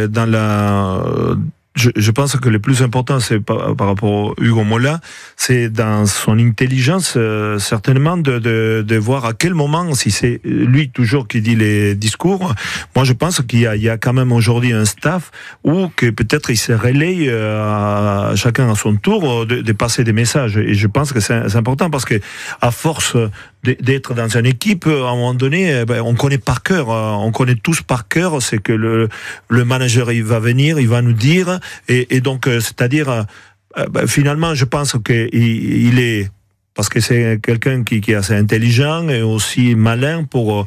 S12: je pense que le plus important, c'est par rapport à Hugo Mola, c'est dans son intelligence, certainement, de voir à quel moment, si c'est lui toujours qui dit les discours. Moi, je pense qu'il y a quand même aujourd'hui un staff où que peut-être il se relaye chacun à son tour de passer des messages. Et je pense que c'est important parce que à force d'être dans une équipe, à un moment donné, on connaît par cœur, on connaît tous par cœur, c'est que le manager, il va venir, il va nous dire, et donc, c'est-à-dire, finalement, je pense qu'il est, parce que c'est quelqu'un qui est assez intelligent et aussi malin pour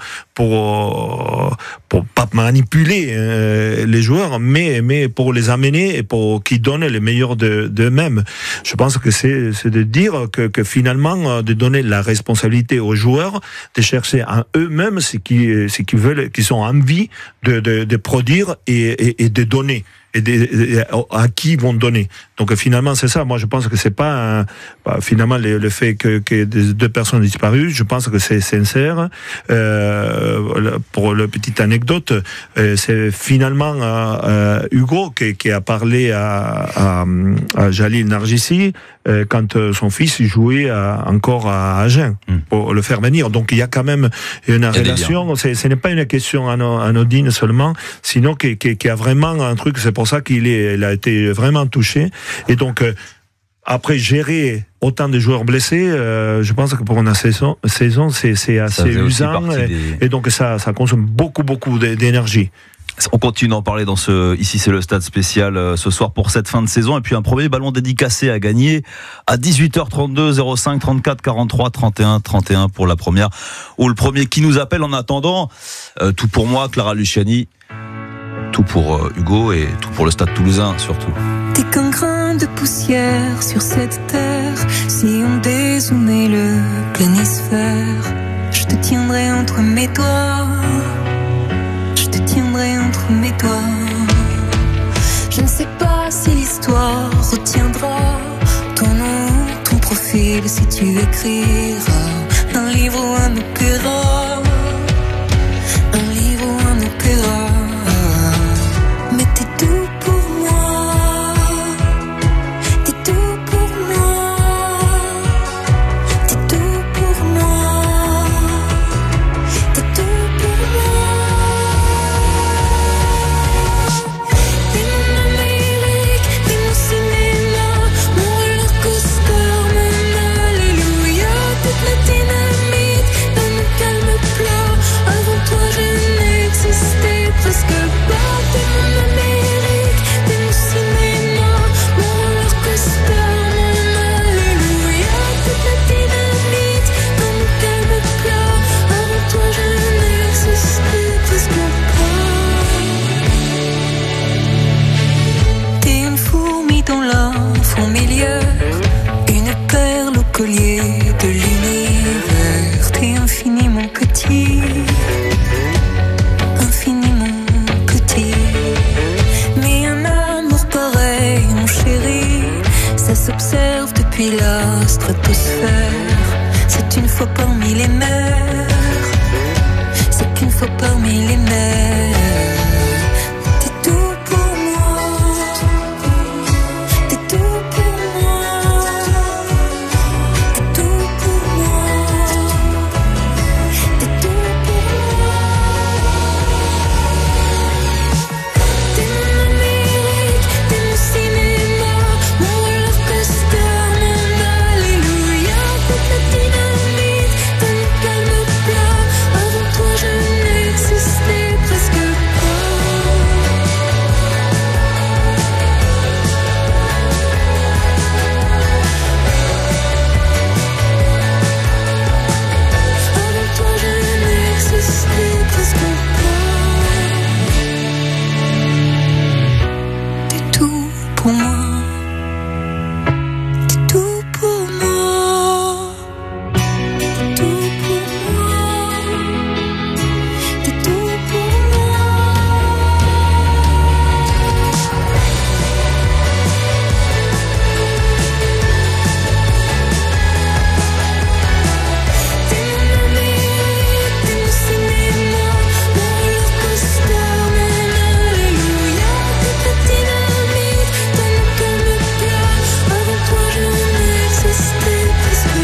S12: pas manipuler les joueurs, mais pour les amener et pour qu'ils donnent le meilleur d'eux-mêmes. Je pense que c'est de dire que finalement, de donner la responsabilité aux joueurs, de chercher en eux-mêmes ce qu'ils veulent, qu'ils ont envie de produire et de donner. Et à qui ils vont donner. Donc finalement c'est ça. Moi je pense que c'est pas finalement le fait que des 2 personnes disparues. Je pense que c'est sincère. Pour la petite anecdote, c'est finalement Hugo qui a parlé à Jalil Nargissi quand son fils jouait encore à Agen pour le faire venir. Donc il y a quand même une relation. Ce n'est pas une question anodine seulement, sinon qui a vraiment un truc. C'est pour ça qu'il a été vraiment touché. Et donc, après gérer autant de joueurs blessés, je pense que pour une saison c'est assez usant. Et donc, ça consomme beaucoup d'énergie.
S4: On continue d'en parler dans ici c'est le stade spécial ce soir pour cette fin de saison, et puis un premier ballon dédicacé à gagner à 18h32 05 34 43 31 31 pour la première ou le premier qui nous appelle. En attendant, tout pour moi, Clara Luciani, tout pour Hugo et tout pour le Stade Toulousain surtout.
S19: T'es qu'un grain de poussière sur cette terre. Si on dézoomait le planisphère, je te tiendrai entre mes doigts. Je te tiendrai entre mes doigts. Je ne sais pas si l'histoire retiendra ton nom, ton profil, si tu écriras un livre ou un opéra. Un livre ou un opéra. Mais t'es doux pour moi. T'es doux pour moi. T'es doux pour moi. T'es doux pour moi. fois parmi les mères. C'est qu'une fois parmi les mères. T'es tout pour moi. T'es tout pour moi. T'es tout pour moi. T'es tout pour moi. T'es mon Amérique, t'es mon cinéma, mon roller coaster, mon alléluia. T'es la dynamite, t'es mon calme plat. Avant toi je n'existais presque pas. Avant toi je n'existais presque pas. T'es tout pour moi. T'es tout pour moi. T'es tout pour moi. T'es tout pour moi. T'es mon Amérique, t'es mon cinéma, mon roller coaster, mon alléluia. T'es la dynamite, t'es mon calme plat. Avant toi je n'existais presque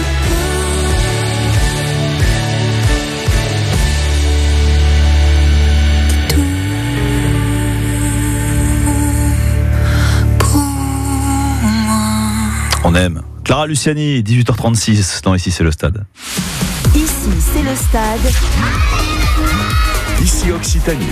S4: On aime. Clara Luciani, 18h36, dans Ici c'est le stade.
S5: Ici, c'est le stade.
S1: Ici Occitanie.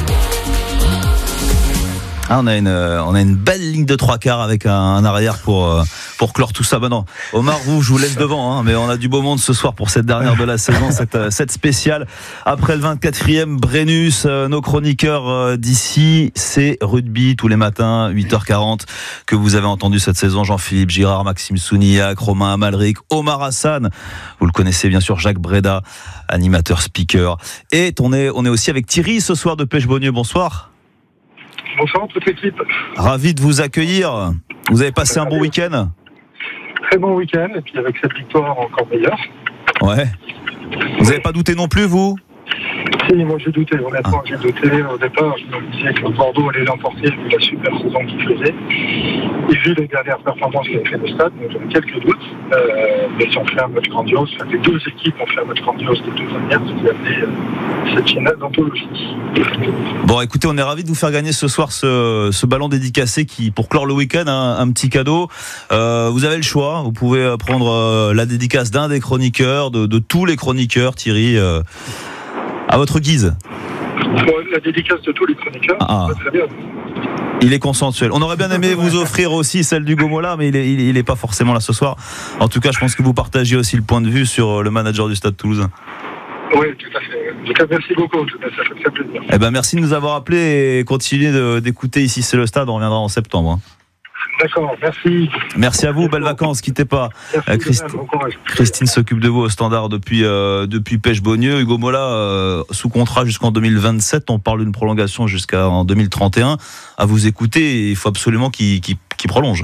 S4: Ah, on a une belle ligne de trois quarts avec un arrière pour clore tout ça. Ben non, Omar, je vous laisse devant, hein, mais on a du beau monde ce soir pour cette dernière de la saison, cette spéciale. Après le 24e Brennus, nos chroniqueurs d'ici, c'est rugby tous les matins, 8h40, que vous avez entendu cette saison. Jean-Philippe Girard, Maxime Sounillac, Romain Amalric, Omar Hassan. Vous le connaissez bien sûr, Jacques Breda, animateur, speaker. Et on est aussi avec Thierry ce soir de Pêche-Beaunieu. Bonsoir.
S20: Bonsoir toute l'équipe.
S4: Ravi de vous accueillir. Vous avez passé un bon week-end ?
S20: Très bon week-end, et puis avec cette victoire encore meilleure.
S4: Ouais. Vous n'avez pas douté non plus, vous ?
S20: Si, moi j'ai douté, honnêtement, j'ai douté. Au départ, je me disais que Bordeaux allait l'emporter vu la super saison qu'il faisait. Et vu les dernières performances qu'il a fait le stade, donc j'avais quelques doutes. Mais ils ont fait un match grandiose. Enfin, les deux équipes ont fait un match grandiose les deux dernières, ce qui a amené cette finale d'anthologie.
S4: Bon, écoutez, on est ravis de vous faire gagner ce soir ce ballon dédicacé qui, pour clore le week-end, un petit cadeau. Vous avez le choix. Vous pouvez prendre la dédicace d'un des chroniqueurs, de tous les chroniqueurs, Thierry. À votre guise.
S20: La dédicace de tous les chroniqueurs, très bien.
S4: Il est consensuel. On aurait bien aimé vous offrir aussi celle du Gomola, mais il est pas forcément là ce soir. En tout cas, je pense que vous partagez aussi le point de vue sur le manager du Stade Toulousain.
S20: Oui, tout à fait. En tout cas, merci beaucoup. Ça fait très plaisir.
S4: Eh ben, merci de nous avoir appelés et continuez d'écouter Ici c'est le stade. On reviendra en septembre. Hein.
S20: D'accord, merci.
S4: Merci à vous, belles vacances, quittez pas. Christine s'occupe de vous au standard depuis Pêche-Beaunieu. Hugo Mola sous contrat jusqu'en 2027. On parle d'une prolongation jusqu'en 2031. À vous écouter, il faut absolument qu'il prolonge.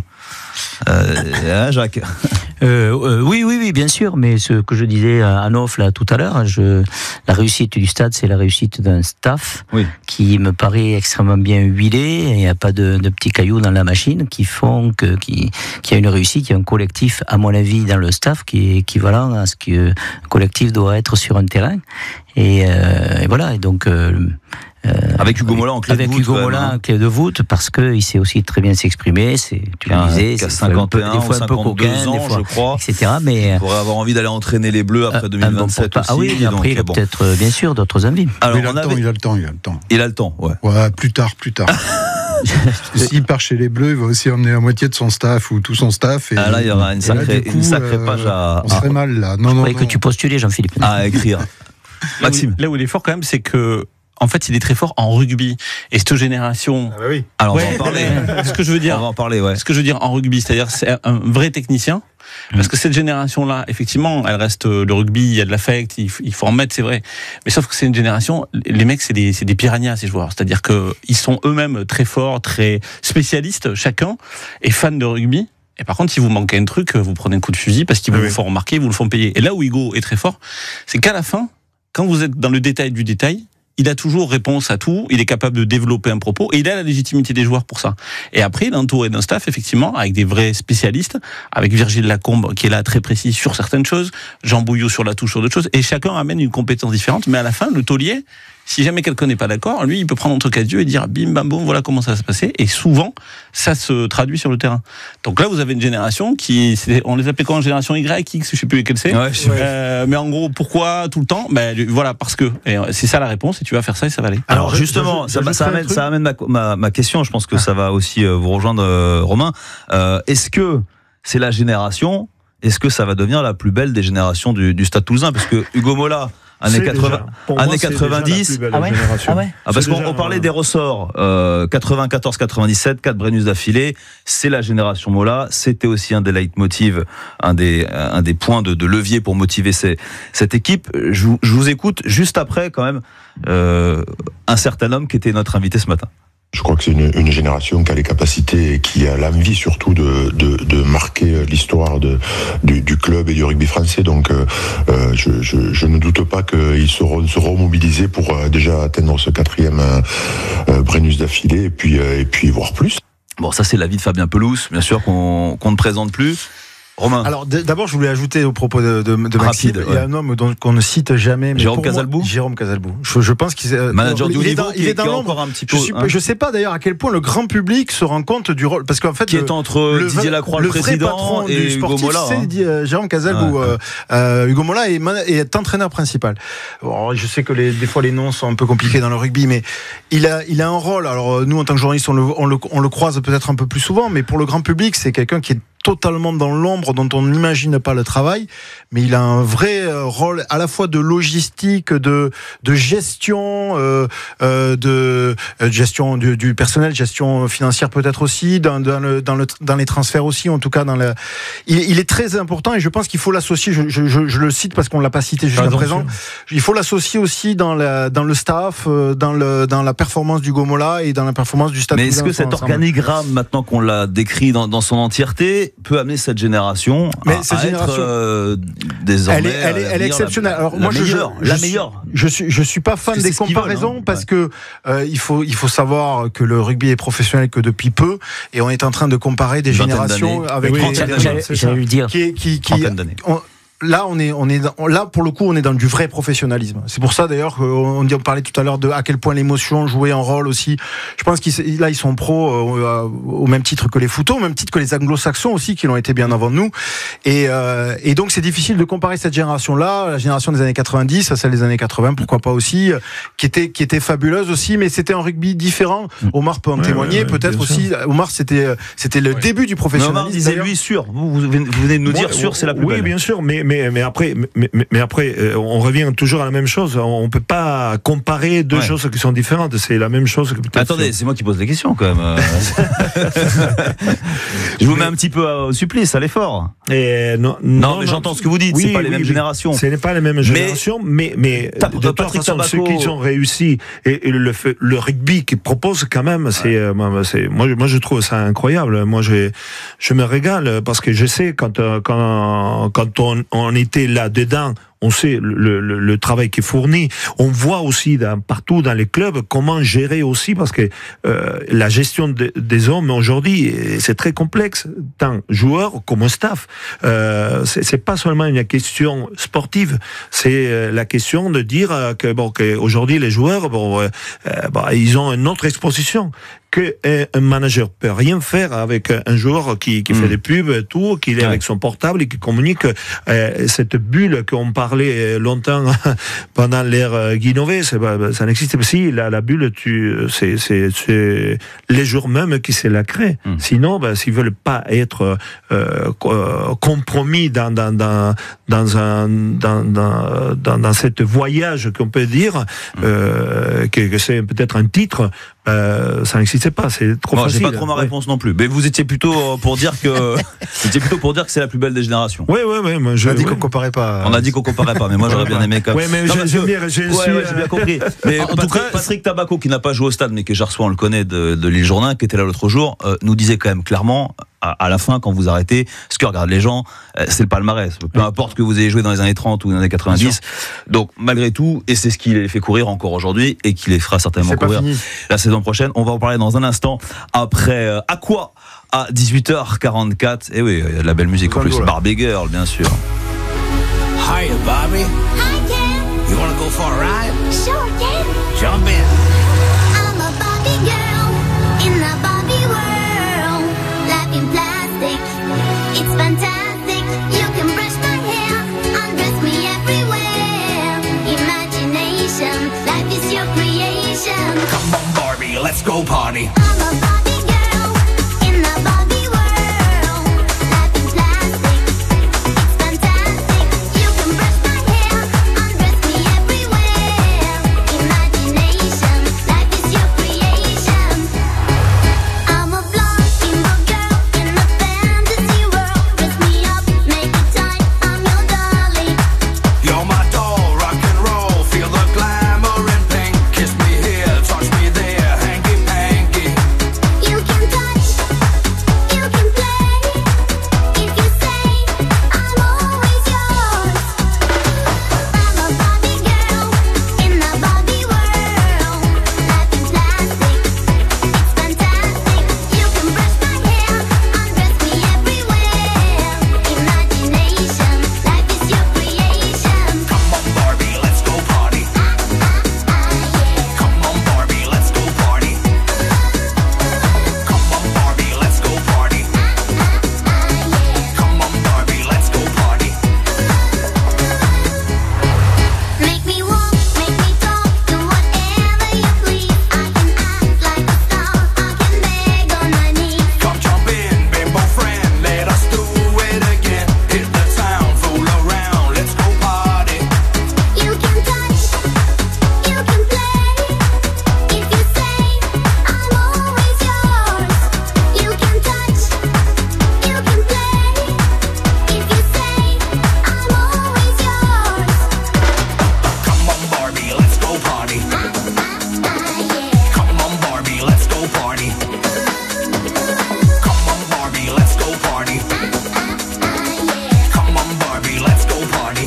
S4: Jacques.
S7: Oui, bien sûr. Mais ce que je disais à off là tout à l'heure, la réussite du stade, c'est la réussite d'un staff qui me paraît extrêmement bien huilé. Il n'y a pas de petits cailloux dans la machine qui font qu'il y a une réussite. Il y a un collectif, à mon avis, dans le staff qui est équivalent à ce qu'un collectif doit être sur un terrain. Et voilà. Et donc.
S4: Avec Hugo Mola en clé de voûte.
S7: Avec Hugo Mola en clé de voûte, parce qu'il sait aussi très bien s'exprimer. Tu le disais,
S4: c'est 51
S7: des fois
S4: ou
S7: un peu coquin,
S4: ans, je crois,
S7: etc. Mais
S4: il pourrait avoir envie d'aller entraîner les Bleus après 2027 aussi.
S7: Ah oui, mais après, il a peut-être, bien sûr, d'autres envies.
S15: Alors, il a le temps.
S4: Il a le temps, ouais.
S15: Ouais, plus tard. S'il part chez les Bleus, il va aussi emmener la moitié de son staff ou tout son staff. Et
S4: là, il y aura une sacrée page à.
S15: On serait mal là.
S7: Non. Que tu postulais, Jean-Philippe.
S4: À écrire. Maxime.
S8: Là où il est fort quand même, c'est que. En fait, il est très fort en rugby. Et cette génération.
S6: Ah bah oui.
S4: Alors, on va en parler.
S8: Ce que je veux dire.
S4: On va en parler, ouais.
S8: Ce que je veux dire en rugby, c'est-à-dire, c'est un vrai technicien. Parce que cette génération-là, effectivement, elle reste le rugby, il y a de l'affect, il faut en mettre, c'est vrai. Mais sauf que c'est une génération, les mecs, c'est des piranhas, ces joueurs. C'est-à-dire qu'ils sont eux-mêmes très forts, très spécialistes, chacun, et fans de rugby. Et par contre, si vous manquez un truc, vous prenez un coup de fusil parce qu'ils vous font remarquer, vous le font payer. Et là où Hugo est très fort, c'est qu'à la fin, quand vous êtes dans le détail du détail, il a toujours réponse à tout, il est capable de développer un propos et il a la légitimité des joueurs pour ça. Et après, il est entouré d'un staff, effectivement, avec des vrais spécialistes, avec Virgile Lacombe qui est là très précis sur certaines choses, Jean Bouillot sur la touche sur d'autres choses, et chacun amène une compétence différente, mais à la fin, le taulier, si jamais quelqu'un n'est pas d'accord, lui, il peut prendre un truc à Dieu et dire bim bam boum, voilà comment ça va se passer. Et souvent, ça se traduit sur le terrain. Donc là, vous avez une génération qui, on les appelait quand génération Y, X, je sais plus quelle c'est. Mais en gros, pourquoi tout le temps? Voilà, parce que. Et c'est ça la réponse. Et tu vas faire ça et ça va aller.
S4: Alors justement, ça amène ma question. Je pense que ça va aussi vous rejoindre, Romain. Est-ce que c'est la génération? Est-ce que ça va devenir la plus belle des générations du Stade Toulousain? Parce que Hugo Mola, années 90. Parce qu'on parlait des ressorts 94-97, 4 Brennus d'affilée, c'est la génération Mola, c'était aussi un des leitmotivs, un des points de levier pour motiver cette équipe. Je vous écoute juste après quand même un certain homme qui était notre invité ce matin.
S21: Je crois que c'est une génération qui a les capacités et qui a l'envie surtout de marquer l'histoire du club et du rugby français. Donc je ne doute pas qu'ils seront mobilisés pour déjà atteindre ce 4e Brennus d'affilée et puis voire plus.
S4: Bon, ça c'est l'avis de Fabien Pelouse, bien sûr qu'on ne présente plus. Romain.
S6: Alors d'abord, je voulais ajouter au propos de Maxime, il y a un homme qu'on ne cite jamais. Mais
S4: Jérôme Casalbou.
S6: Jérôme Casalbou. Je pense qu'il est
S4: manager du haut niveau,
S6: il est dans l'ombre.
S4: Encore un petit peu.
S6: Je sais pas d'ailleurs à quel point le grand public se rend compte du rôle, parce qu'en fait,
S4: qui est entre Didier Lacroix, le président,
S6: patron
S4: et
S6: du sportif,
S4: Hugo Mola,
S6: c'est Jérôme Casalbou. Hugo Mola est entraîneur principal. Bon, je sais que des fois les noms sont un peu compliqués dans le rugby, mais il a un rôle. Alors nous, en tant que journalistes, on le croise peut-être un peu plus souvent, mais pour le grand public, c'est quelqu'un qui est totalement dans l'ombre, dont on n'imagine pas le travail, mais il a un vrai rôle à la fois de logistique, de gestion, de gestion du personnel, gestion financière peut-être aussi, dans les transferts aussi, en tout cas il est très important et je pense qu'il faut l'associer. Je le cite parce qu'on l'a pas cité jusqu'à présent. Il faut l'associer aussi dans le staff, dans la performance du Gomola et dans la performance du Stade.
S4: Mais est-ce que cet organigramme, maintenant qu'on l'a décrit dans son entièreté, peut amener cette génération à être désormais
S6: elle est exceptionnelle. Alors
S4: moi la meilleure.
S6: Je suis pas fan des comparaisons parce que il faut savoir que le rugby est professionnel que depuis peu et on est en train de comparer des générations avec
S7: j'allais lui dire
S6: trentaine d'années. Là, là pour le coup, on est dans du vrai professionnalisme. C'est pour ça d'ailleurs qu'on parlait tout à l'heure de à quel point l'émotion jouait un rôle aussi. Je pense qu'ils sont pros au même titre que les footos, au même titre que les anglo-saxons aussi, qui l'ont été bien avant nous. Et donc c'est difficile de comparer cette génération-là, la génération des années 90, à celle des années 80, pourquoi pas aussi, qui était fabuleuse aussi, mais c'était un rugby différent. Omar peut en témoigner, peut-être aussi. Omar, c'était le début du professionnalisme.
S4: Omar disait lui sûr. Vous venez de nous dire sûr, c'est la plus belle.
S12: Oui, bien sûr, mais après, on revient toujours à la même chose. On peut pas comparer deux choses qui sont différentes. C'est la même chose que peut-être.
S4: Attendez, c'est moi qui pose les questions quand même. Je vous mets un petit peu au supplice, à l'effort.
S12: Non,
S4: mais j'entends ce que vous dites. C'est pas les mêmes générations.
S12: Ce n'est pas les mêmes générations, mais de toute façon, ceux qui ont réussi et le rugby qu'ils proposent quand même, moi je trouve ça incroyable. Moi je me régale parce que je sais quand on était là-dedans, on sait le travail qui est fourni. On voit aussi partout dans les clubs comment gérer aussi, parce que la gestion des hommes aujourd'hui, c'est très complexe, tant joueurs comme staff. C'est pas seulement une question sportive, c'est la question de dire qu'aujourd'hui les joueurs, ils ont une autre exposition. Qu'un manager peut rien faire avec un joueur qui fait des pubs, tout, qui est avec son portable et qui communique. Cette bulle qu'on parlait longtemps pendant l'ère Guinovet, ça n'existe pas. Si la bulle, c'est les joueurs même qui se la créent. Sinon, s'ils veulent pas être compromis dans cette voyage qu'on peut dire que c'est peut-être un titre. Ça n'existait pas, c'est trop facile.
S4: J'ai pas trop ma réponse non plus. Mais vous étiez plutôt pour dire que c'est la plus belle des générations.
S12: Oui.
S6: On a dit qu'on comparait pas.
S4: On a dit qu'on comparait pas, mais moi j'aurais bien aimé quand même.
S12: Oui, mais j'ai
S4: bien compris. Mais en tout cas, Patrick Tabaco, qui n'a pas joué au stade, mais que Jarsois on le connaît de l'Île Jourdain, qui était là l'autre jour, nous disait quand même clairement. à la fin, quand vous arrêtez, ce que regardent les gens, c'est le palmarès. Peu importe que vous ayez joué dans les années 30 ou dans les années 90. Donc, malgré tout, et c'est ce qui les fait courir encore aujourd'hui et qui les fera certainement courir la saison prochaine. On va en parler dans un instant après Aqua à 18h44. Et oui, il y a de la belle musique en plus. Barbie Girl, bien sûr.
S3: Hi, Bobby.
S22: Hi, Ken.
S3: You wanna go for a ride?
S22: Sure, Ken.
S3: Jump in.
S22: I'm a Barbie girl in the Barbie world. Life in plastic, it's fantastic. You can brush my hair, undress me everywhere. Imagination, life is your creation.
S3: Come on, Barbie, let's go party.
S22: I'm a Barbie girl in the Barbie world. Life in plastic, it's fantastic. You can brush my hair, undress me everywhere. Imagination, life is your creation. I'm a blonde steamboat girl in a fantasy world. Dress me up, make it tight, I'm your dolly.
S3: You're my doll, rock and roll. Feel the glamour and pink. Kiss me here, touch me there, hanky panky.
S22: You can touch, you can play. If you say I'm always yours. I'm a Barbie girl in the Barbie world. Life in plastic, it's fantastic. You can brush my hair, undress me everywhere. Imagination, life is your creation.
S3: Come on, Barbie, let's go party. Come on, Barbie, let's go party. Come on, Barbie, let's go party. Come on, Barbie, let's go party.
S22: Make me walk, make me talk, do whatever you please. I can act like a star, I can beg on my knees.
S3: Come jump in, bimbo friend, let us do it again. Hit the town, fool around, let's go party.
S22: You can touch, you can play. If you say I'm always yours. You can touch, you can play. If you say I'm always yours.
S3: Come on, Barbie, let's go party. Come on, Barbie, let's go party. Come on, Barbie, let's go party. Come on, Barbie, let's go party.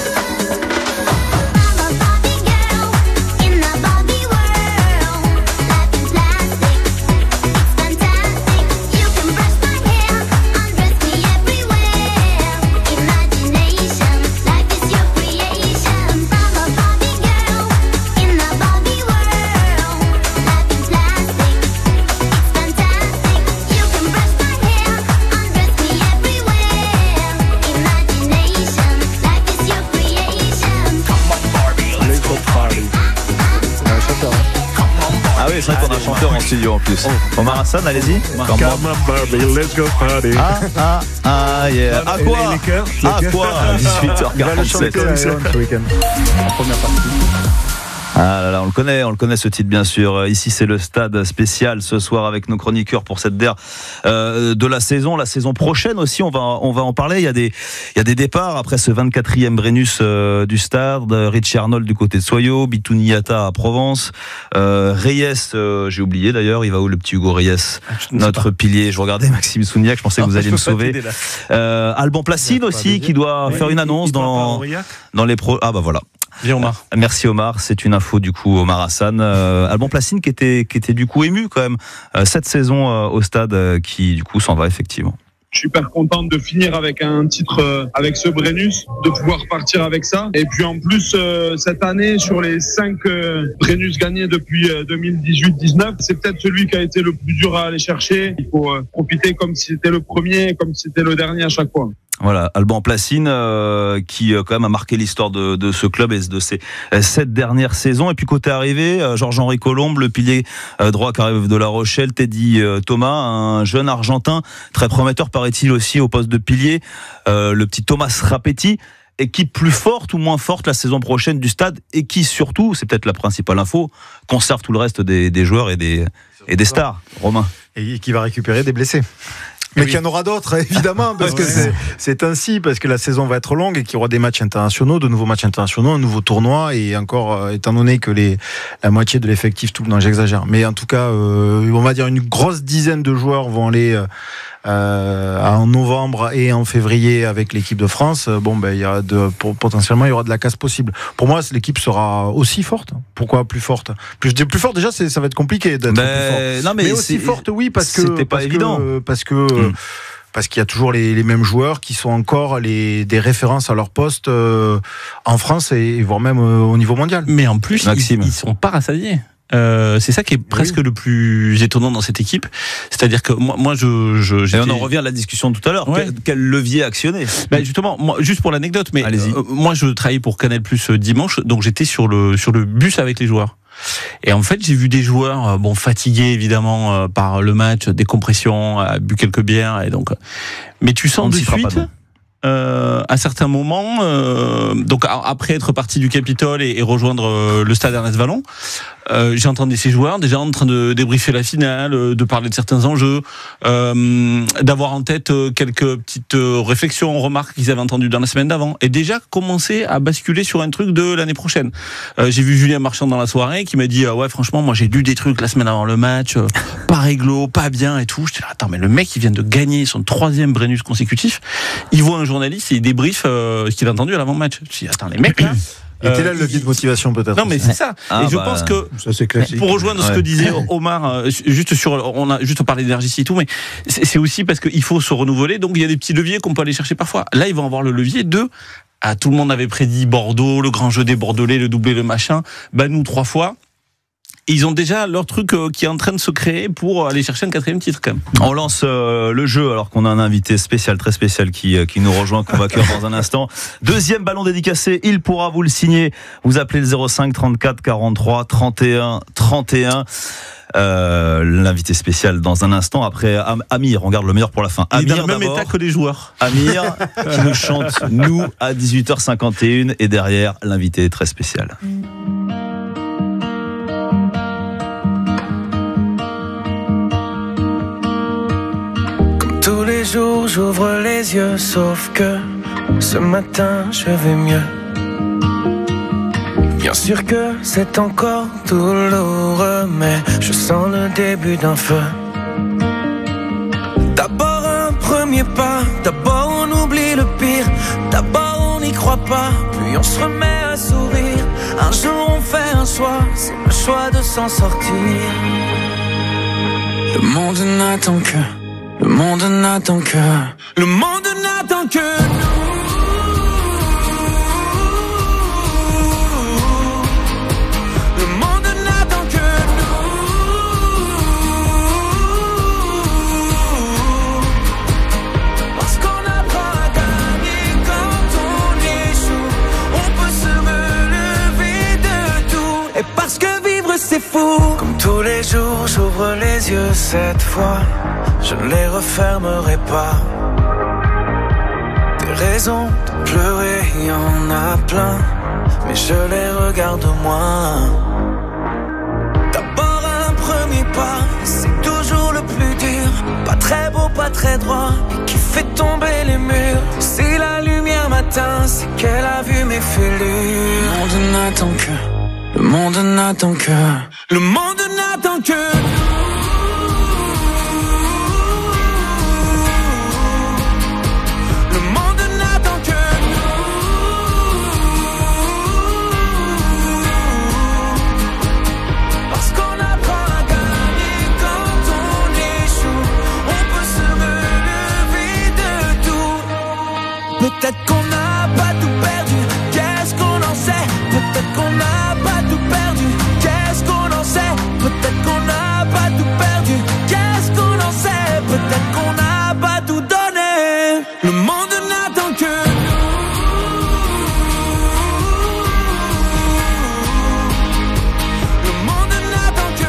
S22: I'm a Barbie girl in the Barbie world. Life in plastic, it's fantastic. You can brush my hair, undress me everywhere. Imagination, life is your creation. I'm a Barbie girl in the Barbie world. Life in plastic, it's fantastic. You can brush my hair, undress me everywhere. Imagination, life is your creation.
S3: Come on, Barbie, let's go party.
S4: Ah oui, c'est vrai qu'on a un chanteur en studio en plus. Omar Hassan, allez-y.
S12: Come on, Barbie, let's go party.
S4: Yeah. À quoi 18h47.
S6: En première partie.
S4: Ah là là, on le connaît ce titre bien sûr. Ici c'est le stade spécial ce soir avec nos chroniqueurs pour cette DER de la saison prochaine aussi. On va en parler. Il y a des départs après ce 24e Brennus du stade. Richie Arnold du côté de Soyo, Bitouniata à Provence, Reyes. J'ai oublié d'ailleurs. Il va où le petit Hugo Reyes, notre pilier. Je regardais Maxime Souniac. Je pensais que vous alliez me sauver. Alban Placide aussi qui doit faire une annonce dans les pros. Ah bah voilà.
S8: Bien Omar.
S4: Merci Omar, c'est une info du coup Omar Hassan. Alban Placine qui était du coup ému quand même cette saison au stade qui du coup s'en va effectivement.
S23: Je suis super content de finir avec un titre avec ce Brennus, de pouvoir partir avec ça. Et puis en plus, cette année, sur les 5 Brennus gagnés depuis 2018-19, c'est peut-être celui qui a été le plus dur à aller chercher. Il faut profiter comme si c'était le premier, comme si c'était le dernier à chaque fois.
S4: Voilà, Alban Placine qui quand même a marqué l'histoire de ce club et de ces 7 dernières saisons. Et puis côté arrivé, Georges-Henri Colombe, le pilier droit qui arrive de La Rochelle, Teddy Thomas, un jeune Argentin très prometteur paraît-il aussi au poste de pilier, le petit Thomas Rapetti. Équipe plus forte ou moins forte la saison prochaine du stade et qui surtout, c'est peut-être la principale info, conserve tout le reste des joueurs et des stars. Romain.
S6: Et qui va récupérer des blessés. Mais qu'il y en aura d'autres, évidemment, parce que c'est ainsi, parce que la saison va être longue et qu'il y aura des matchs internationaux, de nouveaux matchs internationaux, un nouveau tournoi, et encore, étant donné que la moitié de l'effectif, non, j'exagère, mais en tout cas, on va dire une grosse dizaine de joueurs vont aller en novembre et en février avec l'équipe de France, potentiellement il y aura de la casse possible. Pour moi, l'équipe sera aussi forte. Pourquoi plus forte? Plus forte, déjà, ça va être compliqué d'être plus fort.
S4: Non, mais
S6: aussi forte, oui, parce que
S4: c'était pas évident.
S6: Parce qu'il y a toujours les mêmes joueurs qui sont encore des références à leur poste en France et voire même au niveau mondial.
S8: Mais en plus, ils sont pas rassasiés. C'est ça qui est presque le plus étonnant dans cette équipe. C'est-à-dire que moi et
S4: on en revient à la discussion tout à l'heure.
S8: Ouais.
S4: Quel levier actionner?
S8: Justement, moi, juste pour l'anecdote, mais
S4: allez-y.
S8: Moi je travaillais pour Canal+ dimanche, donc j'étais sur le bus avec les joueurs. Et en fait, j'ai vu des joueurs fatigués évidemment par le match, décompression, bu quelques bières et donc. Mais tu sens de suite. À certains moments, donc après être parti du Capitole et rejoindre le stade Ernest Vallon, j'ai entendu ces joueurs déjà en train de débriefer la finale, de parler de certains enjeux, d'avoir en tête quelques petites réflexions, remarques qu'ils avaient entendues dans la semaine d'avant, et déjà commencer à basculer sur un truc de l'année prochaine. J'ai vu Julien Marchand dans la soirée qui m'a dit ouais, franchement, moi j'ai lu des trucs la semaine avant le match, pas réglo, pas bien et tout. J'étais là, attends, mais le mec il vient de gagner son 3e Brennus consécutif, il voit un journaliste et il débriefe ce qu'il a entendu à l'avant-match. Je dis attends, les mecs là.
S6: Il était là le levier de motivation peut-être.
S8: Non mais c'est ça. Et je pense que
S6: ça, c'est classique.
S8: Pour rejoindre ce que disait Omar, on a juste parlé d'énergie et tout, mais c'est aussi parce qu'il faut se renouveler. Donc il y a des petits leviers qu'on peut aller chercher parfois. Là ils vont avoir le levier de tout le monde avait prédit Bordeaux, le grand jeu des Bordelais, le doublé, le machin. Nous 3 fois. Ils ont déjà leur truc qui est en train de se créer pour aller chercher un 4e titre quand même.
S4: On lance le jeu alors qu'on a un invité spécial, très spécial qui nous rejoint, qu'on va accueillir dans un instant. 2e ballon dédicacé, il pourra vous le signer. Vous appelez le 05 34 43 31 31. L'invité spécial dans un instant. Après Amir, on garde le meilleur pour la fin.
S8: Il est
S4: Amir,
S8: dans le même état que les joueurs.
S4: Amir qui nous chante Nous à 18h51 et derrière l'invité très spécial.
S2: Tous les jours j'ouvre les yeux, sauf que ce matin je vais mieux. Bien sûr que c'est encore douloureux, mais je sens le début d'un feu. D'abord un premier pas, d'abord on oublie le pire, d'abord on n'y croit pas, puis on se remet à sourire. Un jour on fait un choix, c'est le choix de s'en sortir. Le monde n'attend que, le monde n'attend que, le monde n'attend que nous. Le monde n'attend que nous. Parce qu'on apprend à gagner quand on échoue. On peut se relever de tout. Et parce que vivre c'est fou. Comme tous les jours j'ouvre les yeux cette fois. Je ne les refermerai pas. Des raisons de pleurer, il y en a plein, mais je les regarde moins. D'abord un premier pas, c'est toujours le plus dur. Pas très beau, pas très droit, et qui fait tomber les murs. Si la lumière m'atteint, c'est qu'elle a vu mes fêlures. Le monde n'attend que, le monde n'attend que, le monde n'attend que nous. Peut-être qu'on n'a pas tout perdu, qu'est-ce qu'on en sait? Peut-être qu'on n'a pas tout perdu, qu'est-ce qu'on en sait? Peut-être qu'on n'a pas tout perdu, qu'est-ce qu'on en sait? Peut-être qu'on n'a pas tout donné. Le monde n'attend que nous. Le monde n'attend que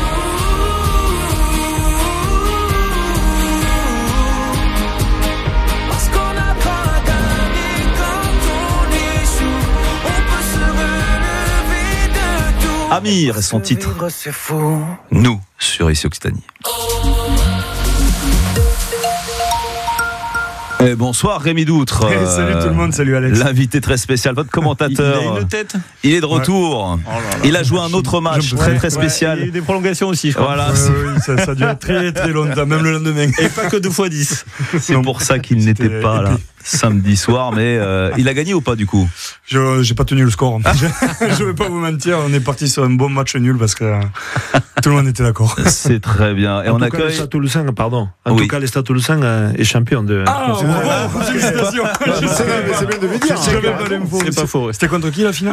S2: parce qu'on apprend à gagner quand on échoue. On peut se relever de tout.
S4: Amir et son titre
S2: C'est fou.
S4: Nous sur ici Occitanie. Et bonsoir Rémi Doutre.
S18: Salut tout le monde, salut Alex.
S4: L'invité très spécial, votre commentateur.
S8: Il a une tête.
S4: Il est de retour. Ouais. Il a joué un autre match très spécial.
S8: Il y a eu des prolongations aussi, je crois.
S4: Voilà.
S18: Oui, ça a duré très très longtemps, même le lendemain.
S8: Et pas que 2x10.
S4: C'est pour ça qu'il n'était pas là samedi soir, mais il a gagné ou pas du coup?
S18: J'ai pas tenu le score. Je vais pas vous mentir, on est parti sur un bon match nul parce que tout le monde était d'accord.
S4: C'est très bien. Et
S12: en
S4: on
S12: tout
S4: accueille.
S12: Cas, le Stade Toulousain, pardon. En tout cas, le Stade Toulousain est champion de.
S18: Ah, bravo, félicitations.
S6: C'est bien de me dire.
S18: C'est pas faux. C'était contre qui la finale?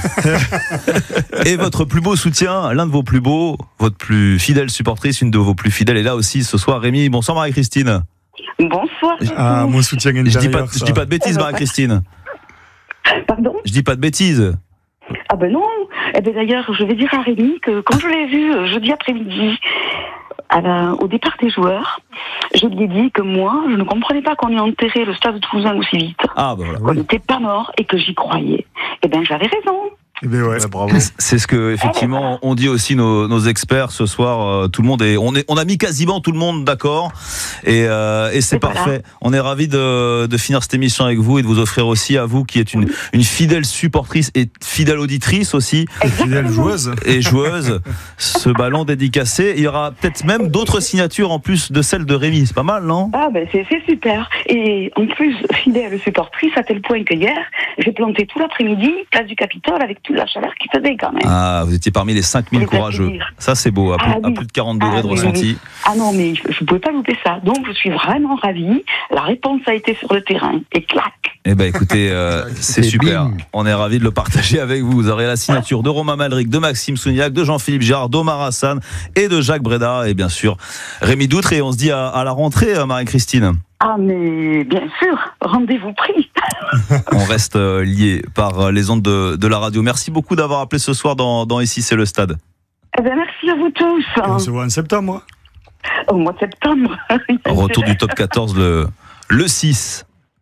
S4: Et votre plus beau soutien, l'un de vos plus beaux, votre plus fidèle supportrice, une de vos plus fidèles est là aussi ce soir. Rémi, bonsoir Marie-Christine.
S9: Bonsoir.
S18: Ah, mon soutien intérieur.
S4: Je dis pas de bêtises, Marie-Christine.
S9: Pardon?
S4: Je dis pas de bêtises.
S9: Ah ben non. Eh ben d'ailleurs, je vais dire à Rémi que quand je l'ai vu jeudi après-midi au départ des joueurs, je lui ai dit que moi, je ne comprenais pas qu'on ait enterré le Stade Toulousain aussi vite.
S4: Ah ben voilà.
S9: Qu'on n'était pas mort et que j'y croyais. Eh ben j'avais raison.
S18: Eh ben ouais, bravo.
S4: C'est ce que effectivement on dit aussi nos experts ce soir. Tout le monde on a mis quasiment tout le monde d'accord et c'est parfait. Voilà. On est ravis de finir cette émission avec vous et de vous offrir aussi à vous qui êtes une fidèle supportrice et fidèle auditrice aussi,
S18: fidèle joueuse
S4: ce ballon dédicacé. Il y aura peut-être même d'autres signatures en plus de celle de Rémi. C'est pas mal, non?
S9: Ah ben c'est super. Et en plus fidèle supportrice à tel point que hier j'ai planté tout l'après-midi place du Capitole avec toute la chaleur qu'il faisait quand même.
S4: Ah, vous étiez parmi les 5000 courageux. Ça, c'est beau, à plus de 40 degrés de ressenti.
S9: Ah non, mais je ne pouvais pas louper ça. Donc, je suis vraiment ravie. La réponse a été sur le terrain. Et clac.
S4: Eh ben, écoutez, c'est super. Bing. On est ravis de le partager avec vous. Vous aurez la signature de Romain Malric, de Maxime Souniac, de Jean-Philippe Girard, d'Omar Hassan et de Jacques Breda. Et bien sûr, Rémi Doutre. Et on se dit à la rentrée, Marie-Christine.
S9: Ah mais bien sûr, rendez-vous pris.
S4: On reste liés par les ondes de la radio. Merci beaucoup d'avoir appelé ce soir dans Ici c'est le stade.
S9: Eh ben merci à vous tous.
S18: On se voit en septembre.
S9: Au mois de septembre.
S4: Retour du top 14 le 6.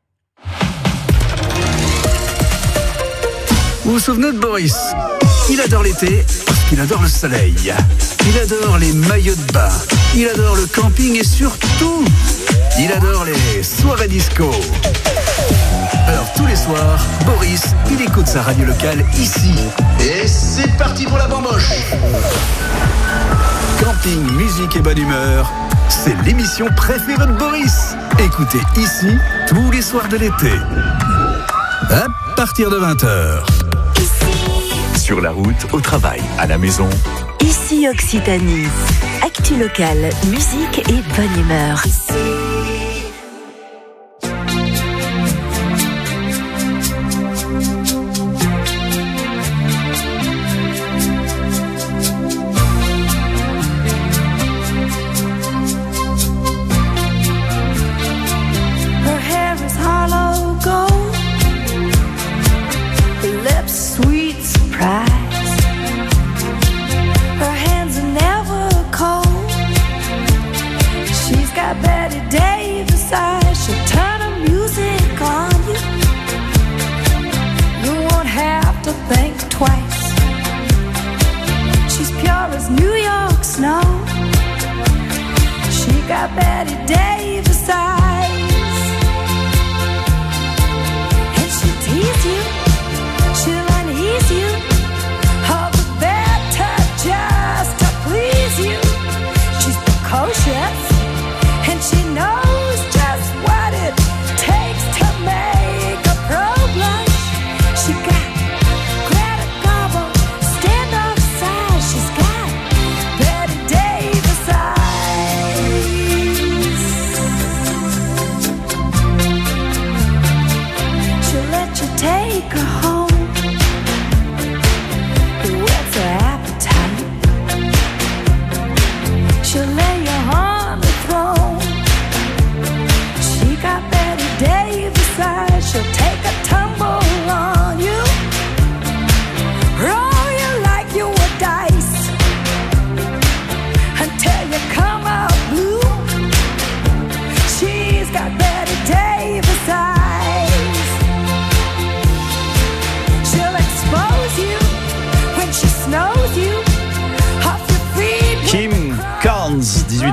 S10: Vous vous souvenez de Boris? Il adore l'été parce qu'il adore le soleil. Il adore les maillots de bain. Il adore le camping et surtout, il adore les soirées disco. Alors tous les soirs, Boris, il écoute sa radio locale ici. Et c'est parti pour la bamboche. Camping, musique et bonne humeur, c'est l'émission préférée de Boris. Écoutez ici tous les soirs de l'été. À partir de 20h.
S1: Sur la route, au travail, à la maison.
S5: Ici Occitanie. Actu locale, musique et bonne humeur.
S2: Her hair is hollow gold, her lips sweet surprise. Her hands are never cold. She's got Betty Davis eyes. She'll turn her music on you. You won't have to think twice. She's pure as New York snow. She got Betty Davis eyes. And she'll tease you, she'll unease you, all the better just to please you. She's precocious, and she knows just what it takes to make a pro blush. She got Greta Garbo, stand-off size. She's got Betty Davis eyes.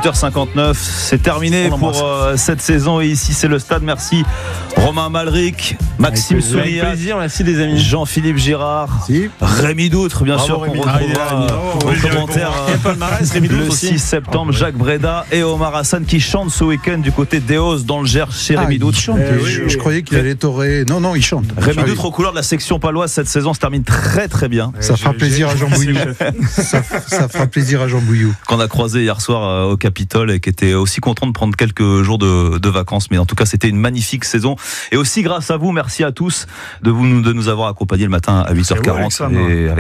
S4: 18h59, c'est terminé pour cette saison et ici c'est le stade. Merci Romain Malric, Maxime
S8: Avec
S4: Sourillac,
S8: plaisir, merci les amis.
S4: Jean-Philippe Girard, Rémi Doutre bien sûr qu'on retrouvera au commentaire le 6 septembre, Jacques Breda et Omar Hassan qui chantent ce week-end du côté d'Eos dans le Gers chez Rémi Doutre.
S15: Je croyais qu'il allait torer. Non, il chante.
S4: Rémi Doutre aux couleurs de la section paloise cette saison se termine très très bien.
S15: Ça fera plaisir à Jean Bouillou. Ça fera plaisir à Jean Bouillou.
S4: Qu'on a croisé hier soir au Capitole et qui était aussi content de prendre quelques jours de vacances. Mais en tout cas, c'était une magnifique saison. Et aussi grâce à vous, merci à tous de nous avoir accompagnés le matin à 8h40. Et avec